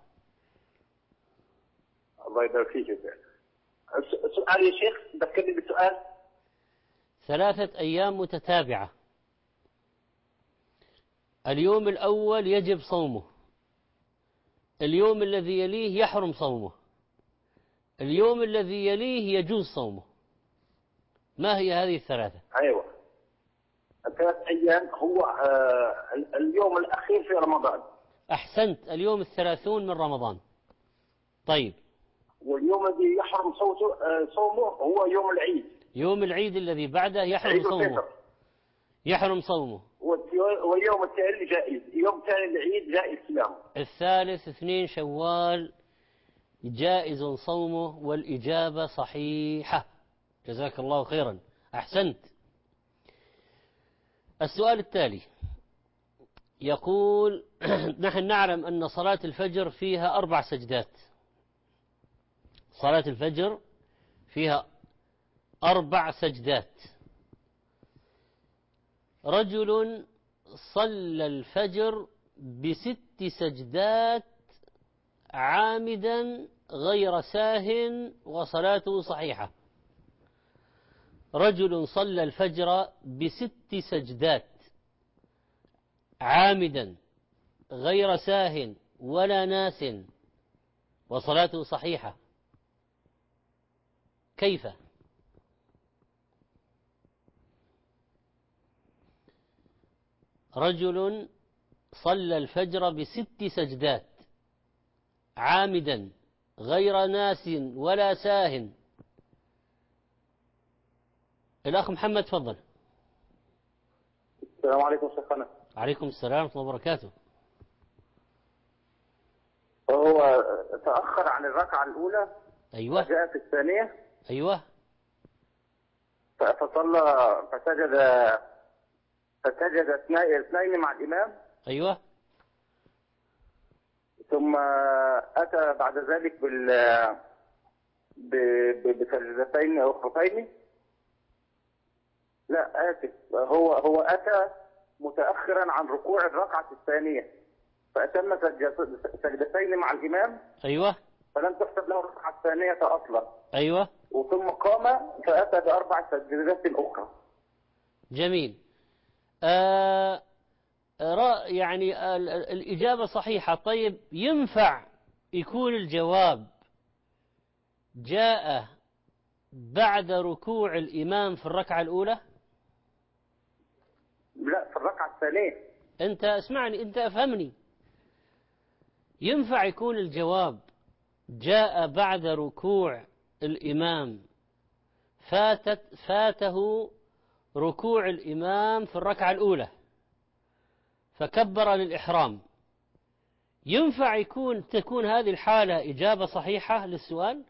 Speaker 7: الله يبارك فيك يا شيخ. سؤال يا شيخ، ذكرني بالسؤال.
Speaker 1: ثلاثة أيام متتابعة اليوم الأول يجب صومه، اليوم الذي يليه يحرم صومه، اليوم الذي يليه يجوز صومه. ما هي هذه الثلاثة؟
Speaker 7: أيوة، الثلاث أيام هو آه اليوم الأخير في رمضان.
Speaker 1: أحسنت، اليوم الثلاثون من رمضان. طيب،
Speaker 7: واليوم الذي يحرم صومه هو يوم العيد.
Speaker 1: يوم العيد الذي بعده يحرم صومه. يحرم صومه.
Speaker 7: واليوم الثاني جائز، يوم ثاني العيد جائز صيامه.
Speaker 1: الثالث اثنين شوال جائز صومه، والإجابة صحيحة. جزاك الله خيرا، أحسنت. السؤال التالي يقول: نحن نعلم أن صلاة الفجر فيها أربع سجدات. صلاة الفجر فيها أربع سجدات. رجل صلى الفجر بست سجدات عامدا غير ساه وصلاته صحيحة. رجل صلى الفجر بست سجدات عامدا غير ساه ولا ناس وصلاته صحيحة. كيف؟ رجل صلى الفجر بست سجدات عامدا غير ناس ولا ساه. الأخ محمد تفضل.
Speaker 7: السلام عليكم شيخنا.
Speaker 1: عليكم السلام ورحمة الله وبركاته.
Speaker 7: هو تأخر عن الركعة الأولى.
Speaker 1: أيوة.
Speaker 7: وجاء في الثانية.
Speaker 1: أيوة.
Speaker 7: فصلى فسجد فسجد اثنين مع الإمام.
Speaker 1: أيوة.
Speaker 7: ثم أتى بعد ذلك بال ب- ب- بسجدتين أو أخرتين. لا آسف، هو هو أتى متأخرا عن ركوع الركعة الثانية فأتم سجد- سجدتين مع الإمام.
Speaker 1: أيوة.
Speaker 7: فلم تحسب له الركعة الثانية أصلا.
Speaker 1: أيوة.
Speaker 7: وثم قام فأتى بأربع سجدات أخرى.
Speaker 1: جميل. آه را- يعني ال- ال- الإجابة صحيحة. طيب ينفع يكون الجواب جاء بعد ركوع الإمام في الركعة الأولى؟
Speaker 7: لا، في الركعة الثانية.
Speaker 1: أنت اسمعني، أنت أفهمني. ينفع يكون الجواب جاء بعد ركوع الإمام، فاتت فاته ركوع الإمام في الركعة الأولى فكبر للإحرام، ينفع يكون تكون هذه الحالة إجابة صحيحة للسؤال؟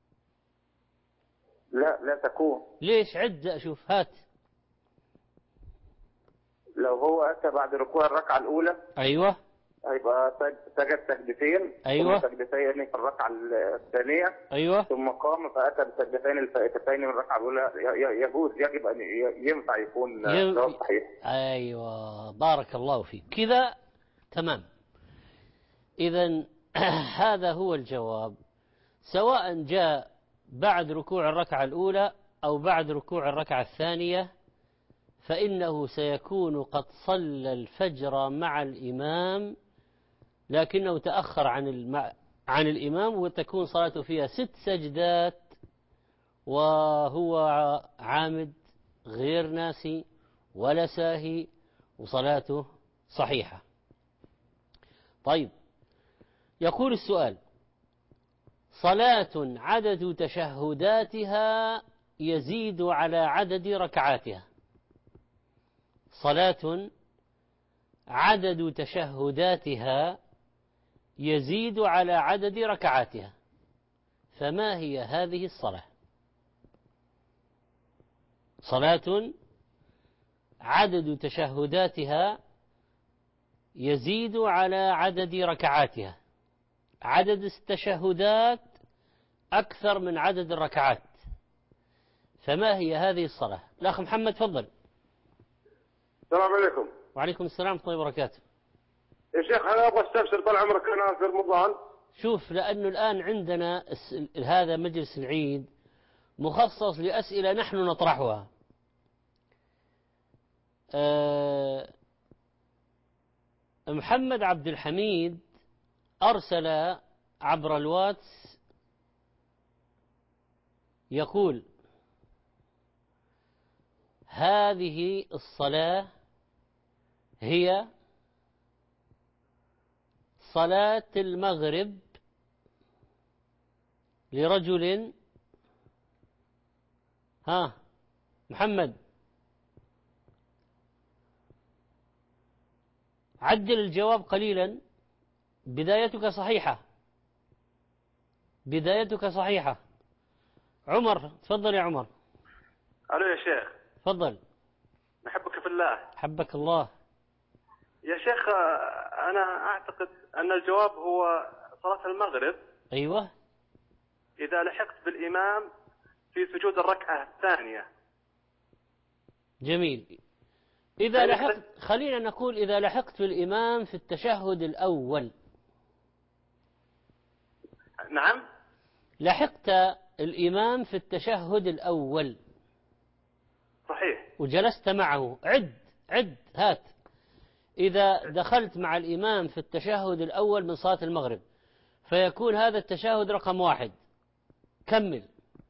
Speaker 7: لا لا تكون.
Speaker 1: ليش؟ عد أشوف، هات.
Speaker 7: لو هو أتى بعد ركوع الركعة الأولى
Speaker 1: أيوة.
Speaker 7: هيبقى سج- سجد سجدتين.
Speaker 1: أيوة.
Speaker 7: ثم سجدتين في الركعة الثانية.
Speaker 1: أيوة.
Speaker 7: ثم قام فأتى بالسجدتين الفائتتين من الركعة الأولى. ي- ي- يجوز، يجب أن ي- ينفع يكون
Speaker 1: يم-
Speaker 7: جواب صحيح.
Speaker 1: أيوة، بارك الله فيك كذا. تمام. إذن هذا هو الجواب، سواء جاء بعد ركوع الركعة الأولى أو بعد ركوع الركعة الثانية، فإنه سيكون قد صلى الفجر مع الإمام، لكنه تأخر عن الم... عن الإمام، وتكون صلاته فيها ست سجدات وهو عامد غير ناسي ولا ساهي، وصلاته صحيحة. طيب، يقول السؤال: صلاة عدد تشهداتها يزيد على عدد ركعاتها. صلاة عدد تشهداتها يزيد على عدد ركعاتها، فما هي هذه الصلاة؟ صلاة عدد تشهداتها يزيد على عدد ركعاتها، عدد التشهدات أكثر من عدد الركعات، فما هي هذه الصلاة؟ الأخ محمد تفضل.
Speaker 3: السلام عليكم.
Speaker 1: وعليكم السلام ورحمة الله وبركاته.
Speaker 3: يا شيخ أنا أبغى أستفسر، طال عمرك، أنا في رمضان.
Speaker 1: شوف، لأنه الآن عندنا هذا مجلس العيد مخصص لأسئلة نحن نطرحها. أه محمد عبد الحميد أرسل عبر الواتس يقول: هذه الصلاة هي صلاة المغرب لرجل. ها محمد، عدل الجواب قليلا. بدايتك صحيحة، بدايتك صحيحة. عمر تفضل يا عمر.
Speaker 16: الو يا شيخ.
Speaker 1: تفضل.
Speaker 16: نحبك في الله.
Speaker 1: حبك الله.
Speaker 16: يا شيخ انا اعتقد ان الجواب هو صلاة المغرب.
Speaker 1: ايوه.
Speaker 16: اذا لحقت بالامام في سجود الركعة الثانية.
Speaker 1: جميل. إذا لحقت، خلينا نقول إذا لحقت في الإمام في التشهد الأول.
Speaker 16: نعم.
Speaker 1: لحقت الإمام في التشهد الأول.
Speaker 16: صحيح.
Speaker 1: وجلست معه. عد عد هات. إذا دخلت مع الإمام في التشهد الأول من صلاة المغرب فيكون هذا التشهد رقم واحد. كمل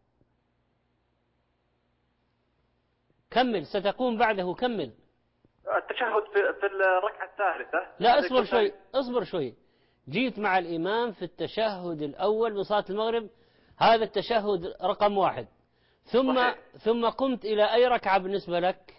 Speaker 1: كمل ستقوم بعده. كمل.
Speaker 16: التشهد في, في الركعة الثالثة.
Speaker 1: لا اصبر شوي، اصبر شوي. جيت مع الإمام في التشهد الأول من صلاة المغرب، هذا التشهد رقم واحد، ثم صحيح. ثم قمت إلى أي ركعة بالنسبة لك؟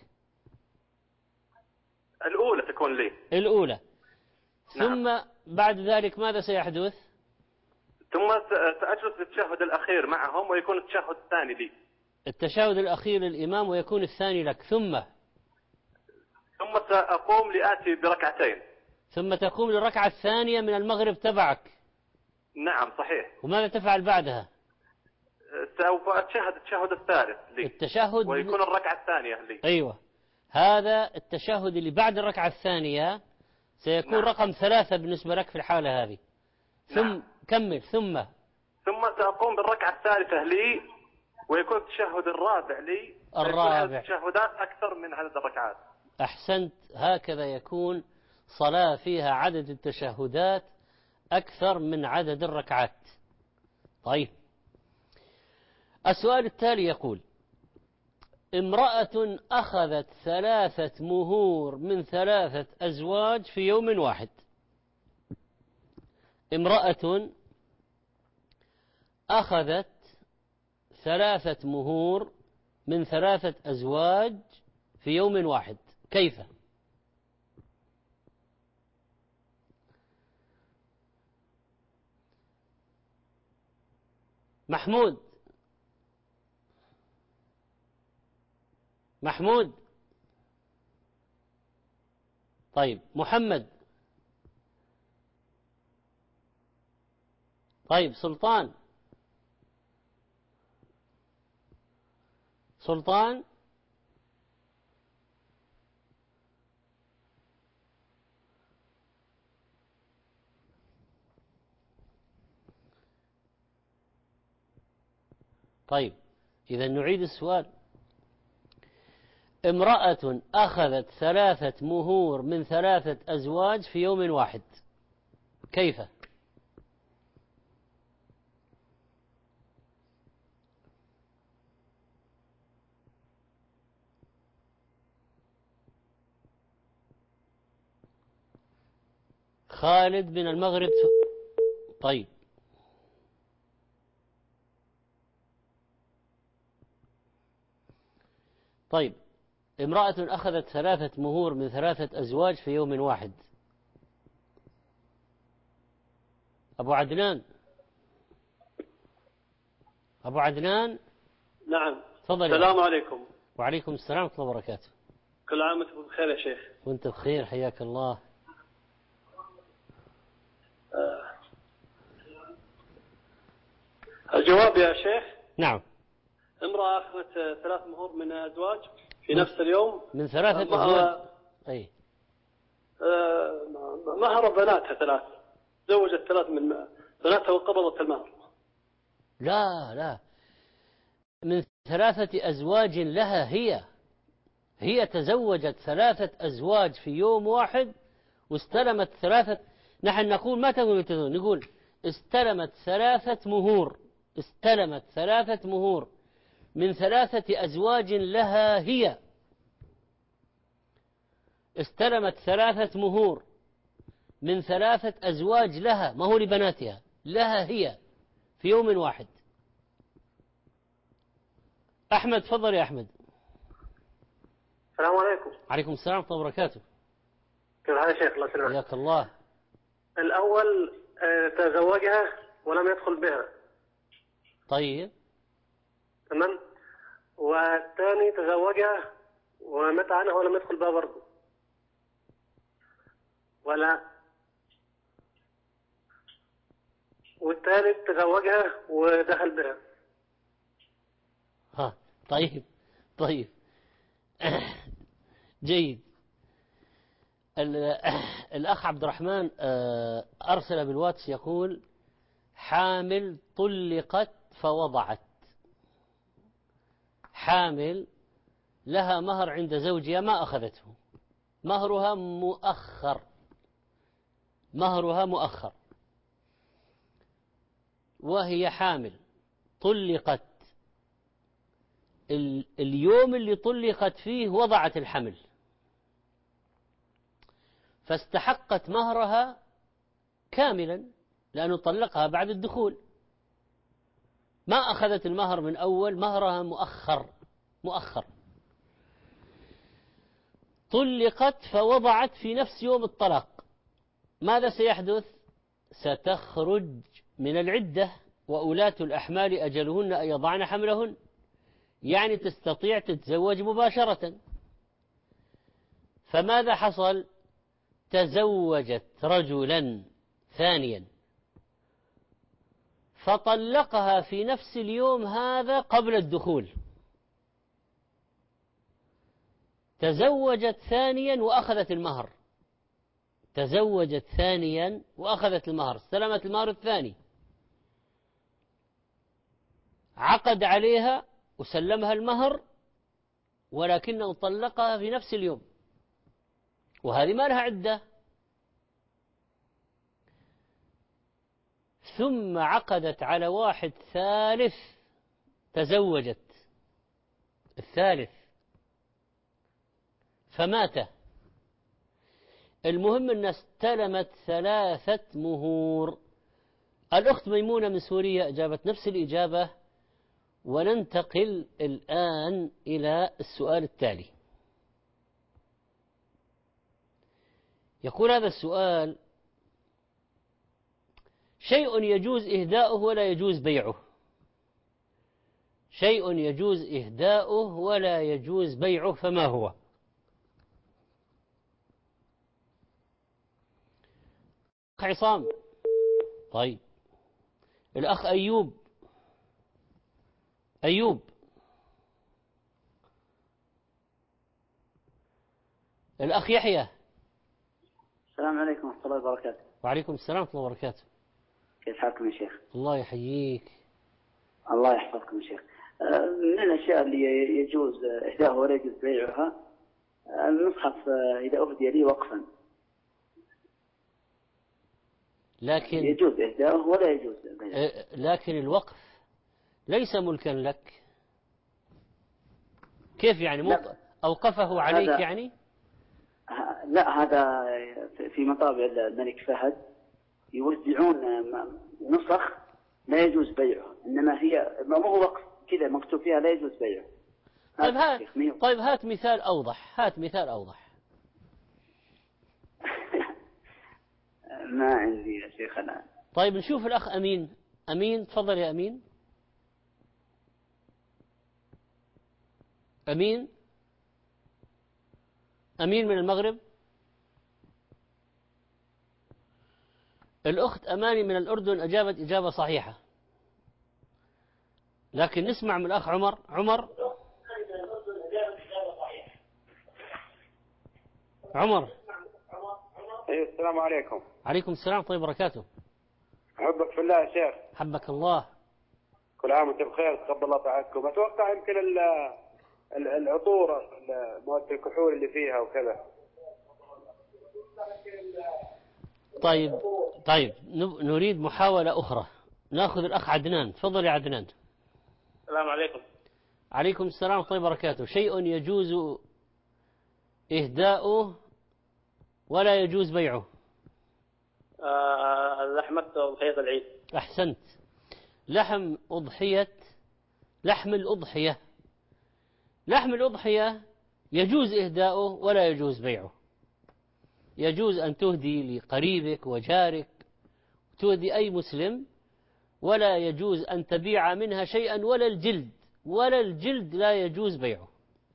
Speaker 16: الأولى تكون لي.
Speaker 1: الأولى.
Speaker 16: نعم.
Speaker 1: ثم بعد ذلك ماذا سيحدث؟
Speaker 16: ثم سأجلس للتشهد الأخير معهم ويكون التشهد الثاني لي.
Speaker 1: التشهد الأخير للإمام ويكون الثاني لك. ثم
Speaker 16: ثم سأقوم لآتي بركعتين.
Speaker 1: ثم تقوم للركعة الثانية من المغرب تبعك.
Speaker 16: نعم صحيح.
Speaker 1: وماذا تفعل بعدها؟
Speaker 16: سوف أتشهد التشهد الثالث لي
Speaker 1: التشهد
Speaker 16: ويكون الركعة الثانية لي.
Speaker 1: أيوة، هذا التشهد اللي بعد الركعة الثانية سيكون
Speaker 16: نعم.
Speaker 1: رقم ثلاثة بالنسبة لك في الحالة هذه. ثم
Speaker 16: نعم.
Speaker 1: كمل. ثم
Speaker 16: ثم سأقوم بالركعة الثالثة لي ويكون التشهد الرابع لي.
Speaker 1: الرابع
Speaker 16: التشهدات أكثر من عدد الركعات.
Speaker 1: أحسنت، هكذا يكون صلاة فيها عدد التشهدات أكثر من عدد الركعات. طيب، السؤال التالي يقول: امرأة أخذت ثلاثة مهور من ثلاثة أزواج في يوم واحد. امرأة أخذت ثلاثة مهور من ثلاثة أزواج في يوم واحد، كيف؟ محمود محمود طيب، محمد. طيب، سلطان. سلطان طيب، إذا نعيد السؤال. امرأة أخذت ثلاثة مهور من ثلاثة أزواج في يوم واحد، كيف؟ خالد من المغرب. طيب، طيب، امرأة أخذت ثلاثة مهور من ثلاثة أزواج في يوم واحد. أبو عدنان أبو عدنان
Speaker 17: نعم،
Speaker 1: تفضل.
Speaker 17: السلام عليكم.
Speaker 1: وعليكم السلام ورحمة الله وبركاته.
Speaker 17: كل عام وانتم بخير يا شيخ.
Speaker 1: وانت بخير، حياك الله.
Speaker 17: آه. الجواب يا شيخ:
Speaker 1: نعم.
Speaker 17: امرأة أخذت ثلاث مهور من أزواج في نفس اليوم
Speaker 1: من ثلاثة أزواج. أي
Speaker 17: آه مهر بناتها ثلاث، زوجت ثلاث من بناتها وقبضت المهر.
Speaker 1: لا لا، من ثلاثة أزواج لها هي هي تزوجت ثلاثة أزواج في يوم واحد واستلمت ثلاثة. نحن نقول ما تقول تقول نقول استلمت ثلاثة مهور استلمت ثلاثة مهور من ثلاثة أزواج لها هي استلمت ثلاثة مهور من ثلاثة أزواج لها، ما هو لبناتها، لها هي في يوم واحد. أحمد، تفضل يا أحمد.
Speaker 18: السلام عليكم.
Speaker 1: عليكم السلام ورحمة الله وبركاته.
Speaker 18: كيف حالك يا شيخ؟ الله يسلمك.
Speaker 1: حياك الله.
Speaker 18: الأول تزوجها ولم يدخل بها.
Speaker 1: طيب.
Speaker 18: تمام. والثاني تزوجها ومات عنها ولم يدخل بها برضه. ولا والثالث تزوجها ودخل بها.
Speaker 1: ها طيب طيب جيد. الأخ عبد الرحمن أرسل بالواتس يقول: حامل طلقت فوضعت. حامل لها مهر عند زوجها ما أخذته، مهرها مؤخر مهرها مؤخر وهي حامل، طلقت اليوم اللي طلقت فيه وضعت الحمل، فاستحقت مهرها كاملا لأنه طلقها بعد الدخول، ما أخذت المهر من أول، مهرها مؤخر مؤخر. طلقت فوضعت في نفس يوم الطلاق، ماذا سيحدث؟ ستخرج من العدة، وأولاة الأحمال أجلهن أن يضعن حملهن، يعني تستطيع تتزوج مباشرة. فماذا حصل؟ تزوجت رجلا ثانيا فطلقها في نفس اليوم هذا قبل الدخول، تزوجت ثانيا وأخذت المهر، تزوجت ثانيا وأخذت المهر، استلمت المهر الثاني، عقد عليها وسلمها المهر، ولكنه طلقها في نفس اليوم، وهذه ما لها عدة. ثم عقدت على واحد ثالث، تزوجت الثالث فمات. المهم أنها استلمت ثلاثة مهور. الأخت ميمونة من سوريا أجابت نفس الإجابة. وننتقل الآن إلى السؤال التالي. يقول هذا السؤال: شيء يجوز إهداؤه ولا يجوز بيعه. شيء يجوز إهداؤه ولا يجوز بيعه، فما هو؟ عصام. طيب الأخ أيوب. أيوب. الأخ يحيى.
Speaker 15: السلام عليكم ورحمة الله وبركاته.
Speaker 1: وعليكم السلام ورحمة الله وبركاته.
Speaker 15: كيف حالكم يا شيخ؟
Speaker 1: الله يحييك.
Speaker 15: الله يحفظكم يا شيخ. من الأشياء اللي يجوز إهداؤها ولا يجوز بيعها المصحف إذا أهدي لي وقفا،
Speaker 1: لكن
Speaker 15: يجوز إهداؤه ولا يجوز بيعه.
Speaker 1: لكن الوقف ليس ملكا لك. كيف يعني؟
Speaker 15: لا.
Speaker 1: أوقفه عليك
Speaker 15: هذا
Speaker 1: يعني؟
Speaker 15: لا، هذا في مطابع الملك فهد يوزعون نسخ لا يجوز بيعها، إنما هي ما هو وقف كذا مكتوب فيها لا يجوز بيعه.
Speaker 1: طيب هات, طيب هات مثال أوضح. هات مثال أوضح.
Speaker 15: ما عندي يا شيخ أنا.
Speaker 1: طيب نشوف الأخ أمين. أمين تفضل يا أمين. أمين. أمين من المغرب. الأخت أماني من الأردن أجابت إجابة صحيحة، لكن نسمع من الأخ عمر. عمر. عمر.
Speaker 19: أيوة السلام عليكم.
Speaker 1: عليكم السلام ورحمة الله وبركاته.
Speaker 19: أحبك في الله يا شيخ.
Speaker 1: حبك الله.
Speaker 19: كل عام وأنتم بخير، تقبل الله طاعتكم. أتوقع يمكن العطور مواد الكحول اللي فيها وكذا.
Speaker 1: طيب طيب نريد محاولة أخرى. نأخذ الأخ عدنان. تفضل يا عدنان.
Speaker 20: السلام عليكم.
Speaker 1: عليكم السلام ورحمة الله وبركاته. شيء يجوز إهداؤه ولا يجوز بيعه.
Speaker 20: آه لحمة أضحية العيد.
Speaker 1: أحسنت. لحم أضحية لحم الأضحية لحم الأضحية يجوز إهداؤه ولا يجوز بيعه. يجوز أن تهدي لقريبك وجارك، تهدي أي مسلم، ولا يجوز أن تبيع منها شيئا، ولا الجلد ولا الجلد لا يجوز بيعه.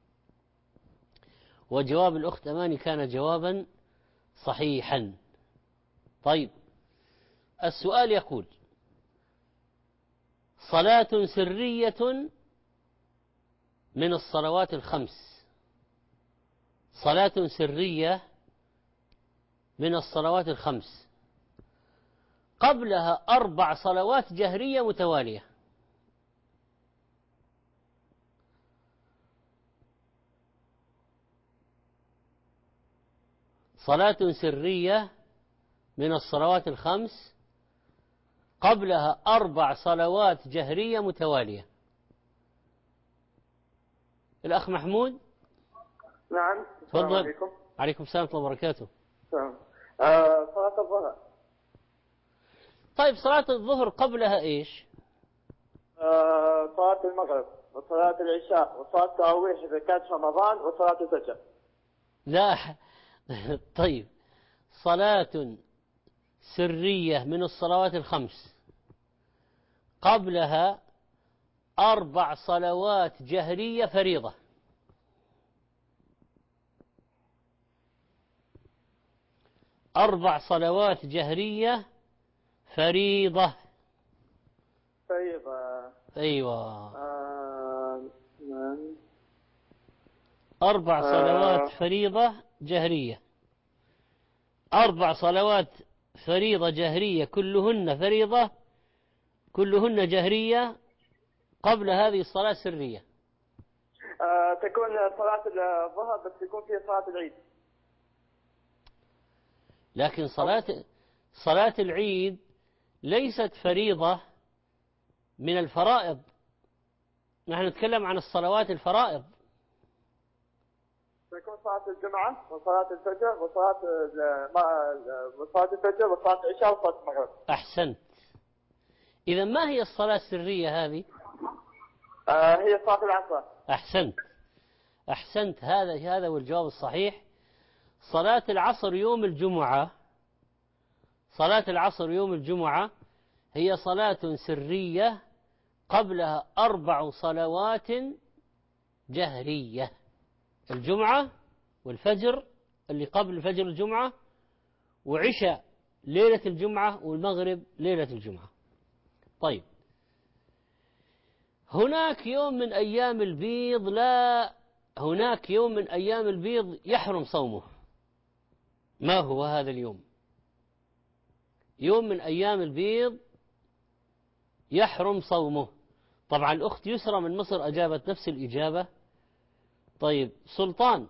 Speaker 1: وجواب الأخت أماني كان جوابا صحيحا. طيب السؤال يقول: صلاة سرية من الصلوات الخمس، صلاة سرية من الصلوات الخمس قبلها أربع صلوات جهرية متوالية، صلاة سرية من الصلوات الخمس قبلها أربع صلوات جهرية متوالية. الأخ محمود.
Speaker 21: نعم.
Speaker 1: تفضل.
Speaker 21: عليكم.
Speaker 1: عليكم السلام ورحمة الله وبركاته.
Speaker 21: آه صلاة الظهر.
Speaker 1: طيب صلاة الظهر قبلها إيش؟
Speaker 21: آه صلاة المغرب وصلاة العشاء وصلاة التراويح إذا كانت رمضان وصلاة الفجر.
Speaker 1: لا. طيب صلاة سرية من الصلوات الخمس قبلها أربع صلوات جهرية فريضة. أربع صلوات جهرية فريضة. أيوة.
Speaker 21: آه...
Speaker 1: أربع صلوات
Speaker 21: آه.
Speaker 1: فريضة جهرية، أربع صلوات فريضة جهرية كلهن فريضة، كلهن جهرية، قبل هذه الصلاة سرية.
Speaker 21: آه... تكون صلاة الظهر بس يكون فيها صلاة العيد.
Speaker 1: لكن صلاة صلاة العيد ليست فريضة من الفرائض، نحن نتكلم عن الصلوات الفرائض.
Speaker 21: تكون صلاة الجمعة وصلاة الفجر وصلاة وصلاة الفجر وصلاة العشاء وصلاة المغرب.
Speaker 1: أحسنت. إذا ما هي الصلاة السرية هذه؟
Speaker 21: آه هي صلاة العصر.
Speaker 1: أحسنت أحسنت هذا هذا هو الجواب الصحيح. صلاة العصر يوم الجمعة، صلاة العصر يوم الجمعة هي صلاة سرية قبلها أربع صلوات جهرية، الجمعة والفجر اللي قبل فجر الجمعة، وعشاء ليلة الجمعة، والمغرب ليلة الجمعة. طيب، هناك يوم من أيام البيض لا هناك يوم من أيام البيض يحرم صومه. ما هو هذا اليوم؟ يوم من أيام البيض يحرم صومه. طبعا الأخت يسرى من مصر أجابت نفس الإجابة. طيب، سلطان،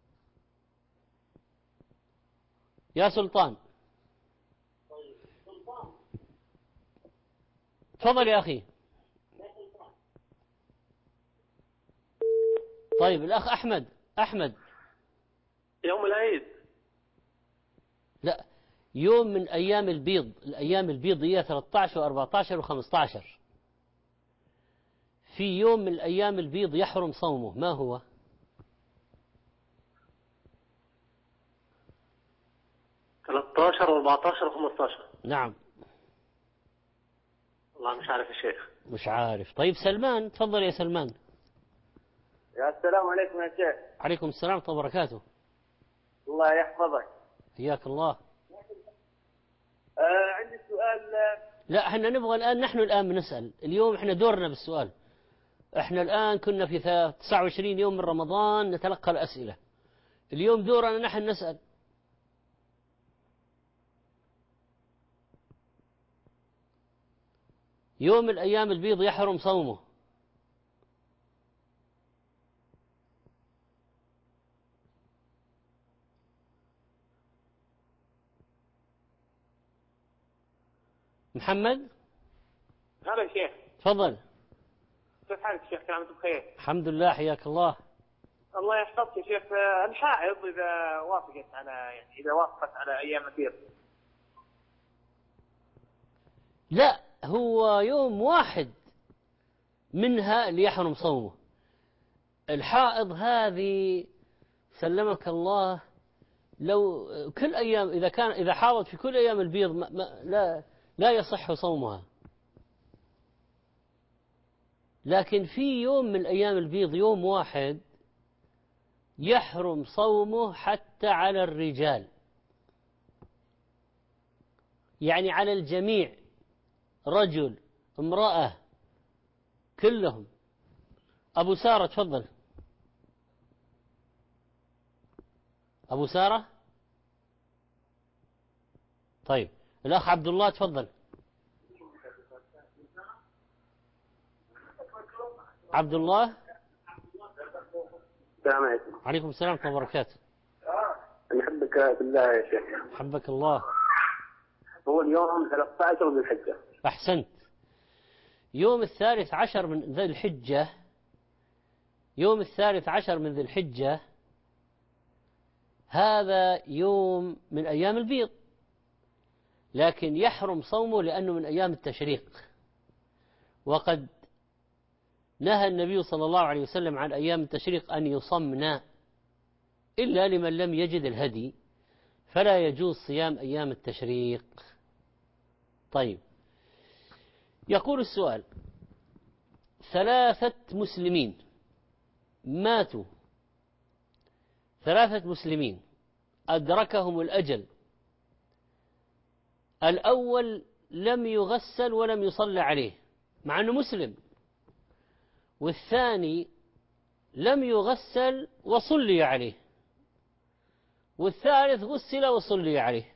Speaker 1: يا سلطان تفضل يا أخي. طيب، الأخ أحمد أحمد
Speaker 18: يوم العيد.
Speaker 1: لا، يوم من أيام البيض. الأيام البيض هي ثلاثة عشر وأربعة عشر وخمسة عشر. في يوم من الأيام البيض يحرم صومه، ما هو؟
Speaker 18: ثلاثة عشر وأربعة عشر وخمسة عشر.
Speaker 1: نعم.
Speaker 18: والله مش عارف يا شيخ.
Speaker 1: مش عارف. طيب، سلمان تفضل يا سلمان.
Speaker 21: يا السلام عليكم يا شيخ.
Speaker 1: عليكم السلام ورحمة الله وبركاته.
Speaker 21: الله يحفظك.
Speaker 1: حياك الله.
Speaker 21: آه عندي سؤال.
Speaker 1: لا، احنا نبغى الآن، نحن الآن بنسأل. اليوم احنا دورنا بالسؤال. احنا الآن كنا في تسعة وعشرين يوم من رمضان نتلقى الأسئلة. اليوم دورنا نحن نسأل. يوم الأيام البيض يحرم صومه. محمد.
Speaker 21: هلا يا شيخ.
Speaker 1: تفضل.
Speaker 21: كيف حالك يا شيخ؟ كلامك بخير.
Speaker 1: الحمد لله، حياك الله.
Speaker 21: الله يحفظك يا شيخ. الحائض إذا وافقت على يعني إذا وافقت على أيام البيض.
Speaker 1: لا، هو يوم واحد منها اللي يحرم صومه. الحائض هذه سلمك الله لو كل أيام إذا كان إذا حاضت في كل أيام البيض ما ما لا لا يصح صومها. لكن في يوم من أيام البيض، يوم واحد يحرم صومه حتى على الرجال، يعني على الجميع، رجل امرأة كلهم. أبو سارة تفضل. أبو سارة. طيب، الأخ عبد الله تفضل. عبد الله.
Speaker 21: السلام عليكم.
Speaker 1: عليكم السلام ورحمة الله وبركاته.
Speaker 21: نحبك بالله يا شيخ.
Speaker 1: حبك الله.
Speaker 21: هو اليوم ثلاثة عشر ذي الحجة.
Speaker 1: أحسنت. يوم الثالث عشر من ذي الحجة، يوم الثالث عشر من ذي الحجة هذا يوم من أيام البيض، لكن يحرم صومه لأنه من أيام التشريق. وقد نهى النبي صلى الله عليه وسلم عن أيام التشريق أن يصمنا إلا لمن لم يجد الهدي، فلا يجوز صيام أيام التشريق. طيب، يقول السؤال: ثلاثة مسلمين ماتوا، ثلاثة مسلمين أدركهم الأجل. الأول لم يغسل ولم يصلى عليه مع أنه مسلم، والثاني لم يغسل وصلي عليه، والثالث غسل وصلي عليه.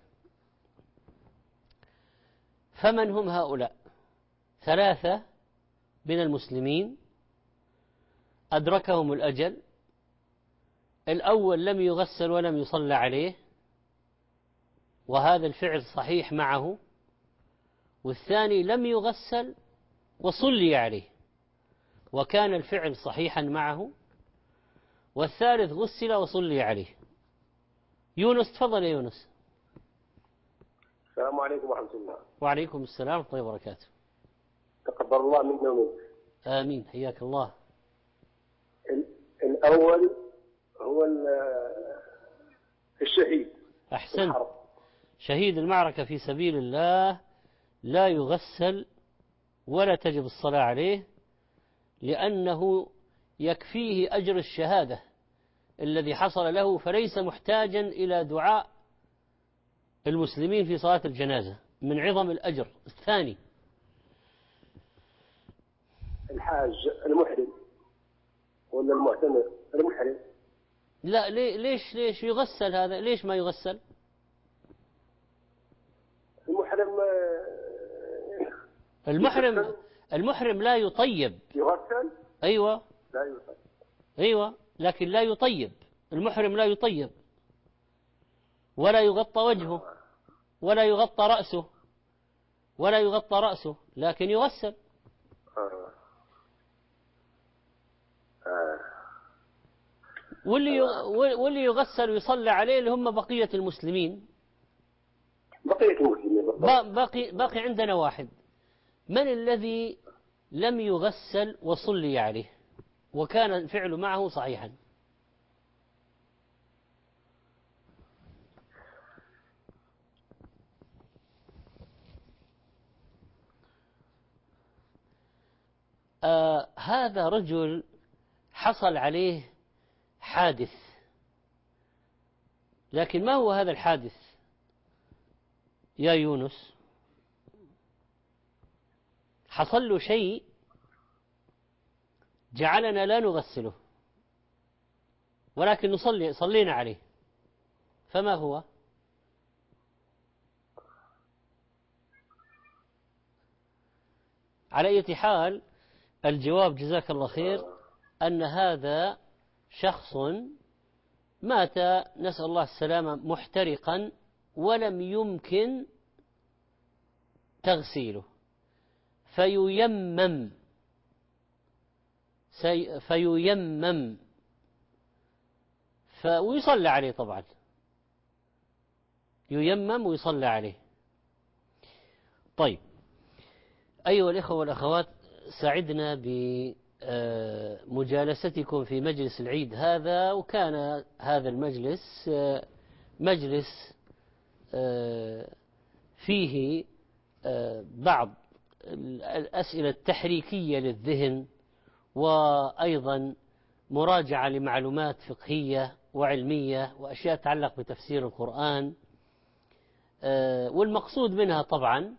Speaker 1: فمن هم هؤلاء؟ ثلاثة من المسلمين أدركهم الأجل. الأول لم يغسل ولم يصلى عليه، وهذا الفعل صحيح معه. والثاني لم يغسل وصلي عليه، وكان الفعل صحيحا معه. والثالث غسل وصلي عليه. يونس، تفضل يا يونس.
Speaker 6: السلام عليكم ورحمة الله.
Speaker 1: وعليكم السلام ورحمة الله وبركاته.
Speaker 6: تقبل الله منا ومنك.
Speaker 1: آمين، حياك الله.
Speaker 6: الأول هو الشهيد.
Speaker 1: أحسنت. شهيد المعركة في سبيل الله لا يغسل ولا تجب الصلاة عليه، لأنه يكفيه أجر الشهادة الذي حصل له، فليس محتاجا إلى دعاء المسلمين في صلاة الجنازة من عظم الأجر. الثاني
Speaker 6: الحاج المحرم ولا المعتمر؟ المحرم.
Speaker 1: لا، ليش ليش يغسل هذا؟ ليش ما يغسل؟
Speaker 6: المحرم
Speaker 1: المحرم المحرم لا يطيب.
Speaker 6: يغسل؟
Speaker 1: أيوة
Speaker 6: لا يطيب.
Speaker 1: أيوة، لكن لا يطيب. المحرم لا يطيب، ولا يغطى وجهه، ولا يغطى رأسه، ولا يغطى رأسه، لكن يغسل.
Speaker 6: آه.
Speaker 1: آه. واللي واللي يغسل ويصلى عليه اللي هم بقية المسلمين.
Speaker 6: بقية المسلمين
Speaker 1: باقي باقي عندنا واحد. من الذي لم يغسل وصلي عليه وكان الفعل معه صحيحا؟ آه هذا رجل حصل عليه حادث، لكن ما هو هذا الحادث يا يونس؟ حصل له شيء جعلنا لا نغسله، ولكن نصلي صلينا عليه. فما هو؟ على أي حال الجواب جزاك الله خير أن هذا شخص مات، نسأل الله السلامة، محترقا ولم يمكن تغسيله، فييمم فييمم ويصلى عليه. طبعا ييمم ويصلى عليه. طيب أيها الإخوة والأخوات، سعدنا بمجالستكم في مجلس العيد هذا، وكان هذا المجلس مجلس فيه بعض الأسئلة التحريكية للذهن، وأيضا مراجعة لمعلومات فقهية وعلمية وأشياء تتعلق بتفسير القرآن، والمقصود منها طبعا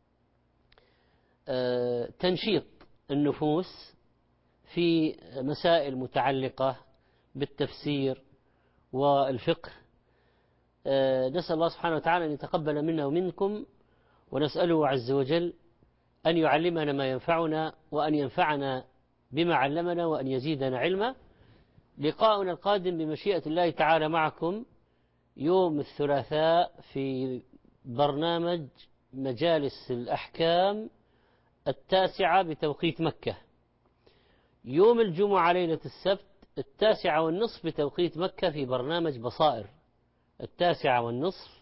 Speaker 1: تنشيط النفوس في مسائل متعلقة بالتفسير والفقه. نسأل الله سبحانه وتعالى أن يتقبل منا ومنكم، ونسأله عز وجل أن يعلمنا ما ينفعنا، وأن ينفعنا بما علمنا، وأن يزيدنا علما. لقاؤنا القادم بمشيئة الله تعالى معكم يوم الثلاثاء في برنامج مجالس الأحكام التاسعة بتوقيت مكة، يوم الجمعة ليلة السبت التاسعة والنصف بتوقيت مكة في برنامج بصائر، التاسعة والنصف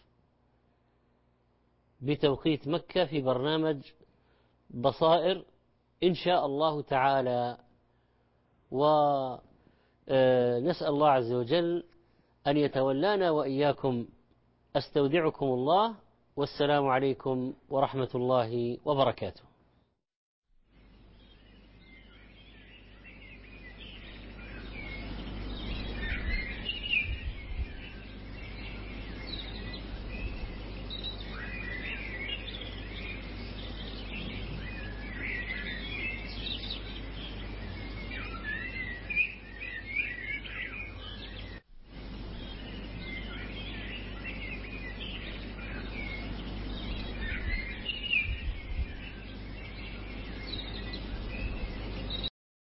Speaker 1: بتوقيت مكة في برنامج بصائر إن شاء الله تعالى. ونسأل الله عز وجل أن يتولانا وإياكم. أستودعكم الله، والسلام عليكم ورحمة الله وبركاته.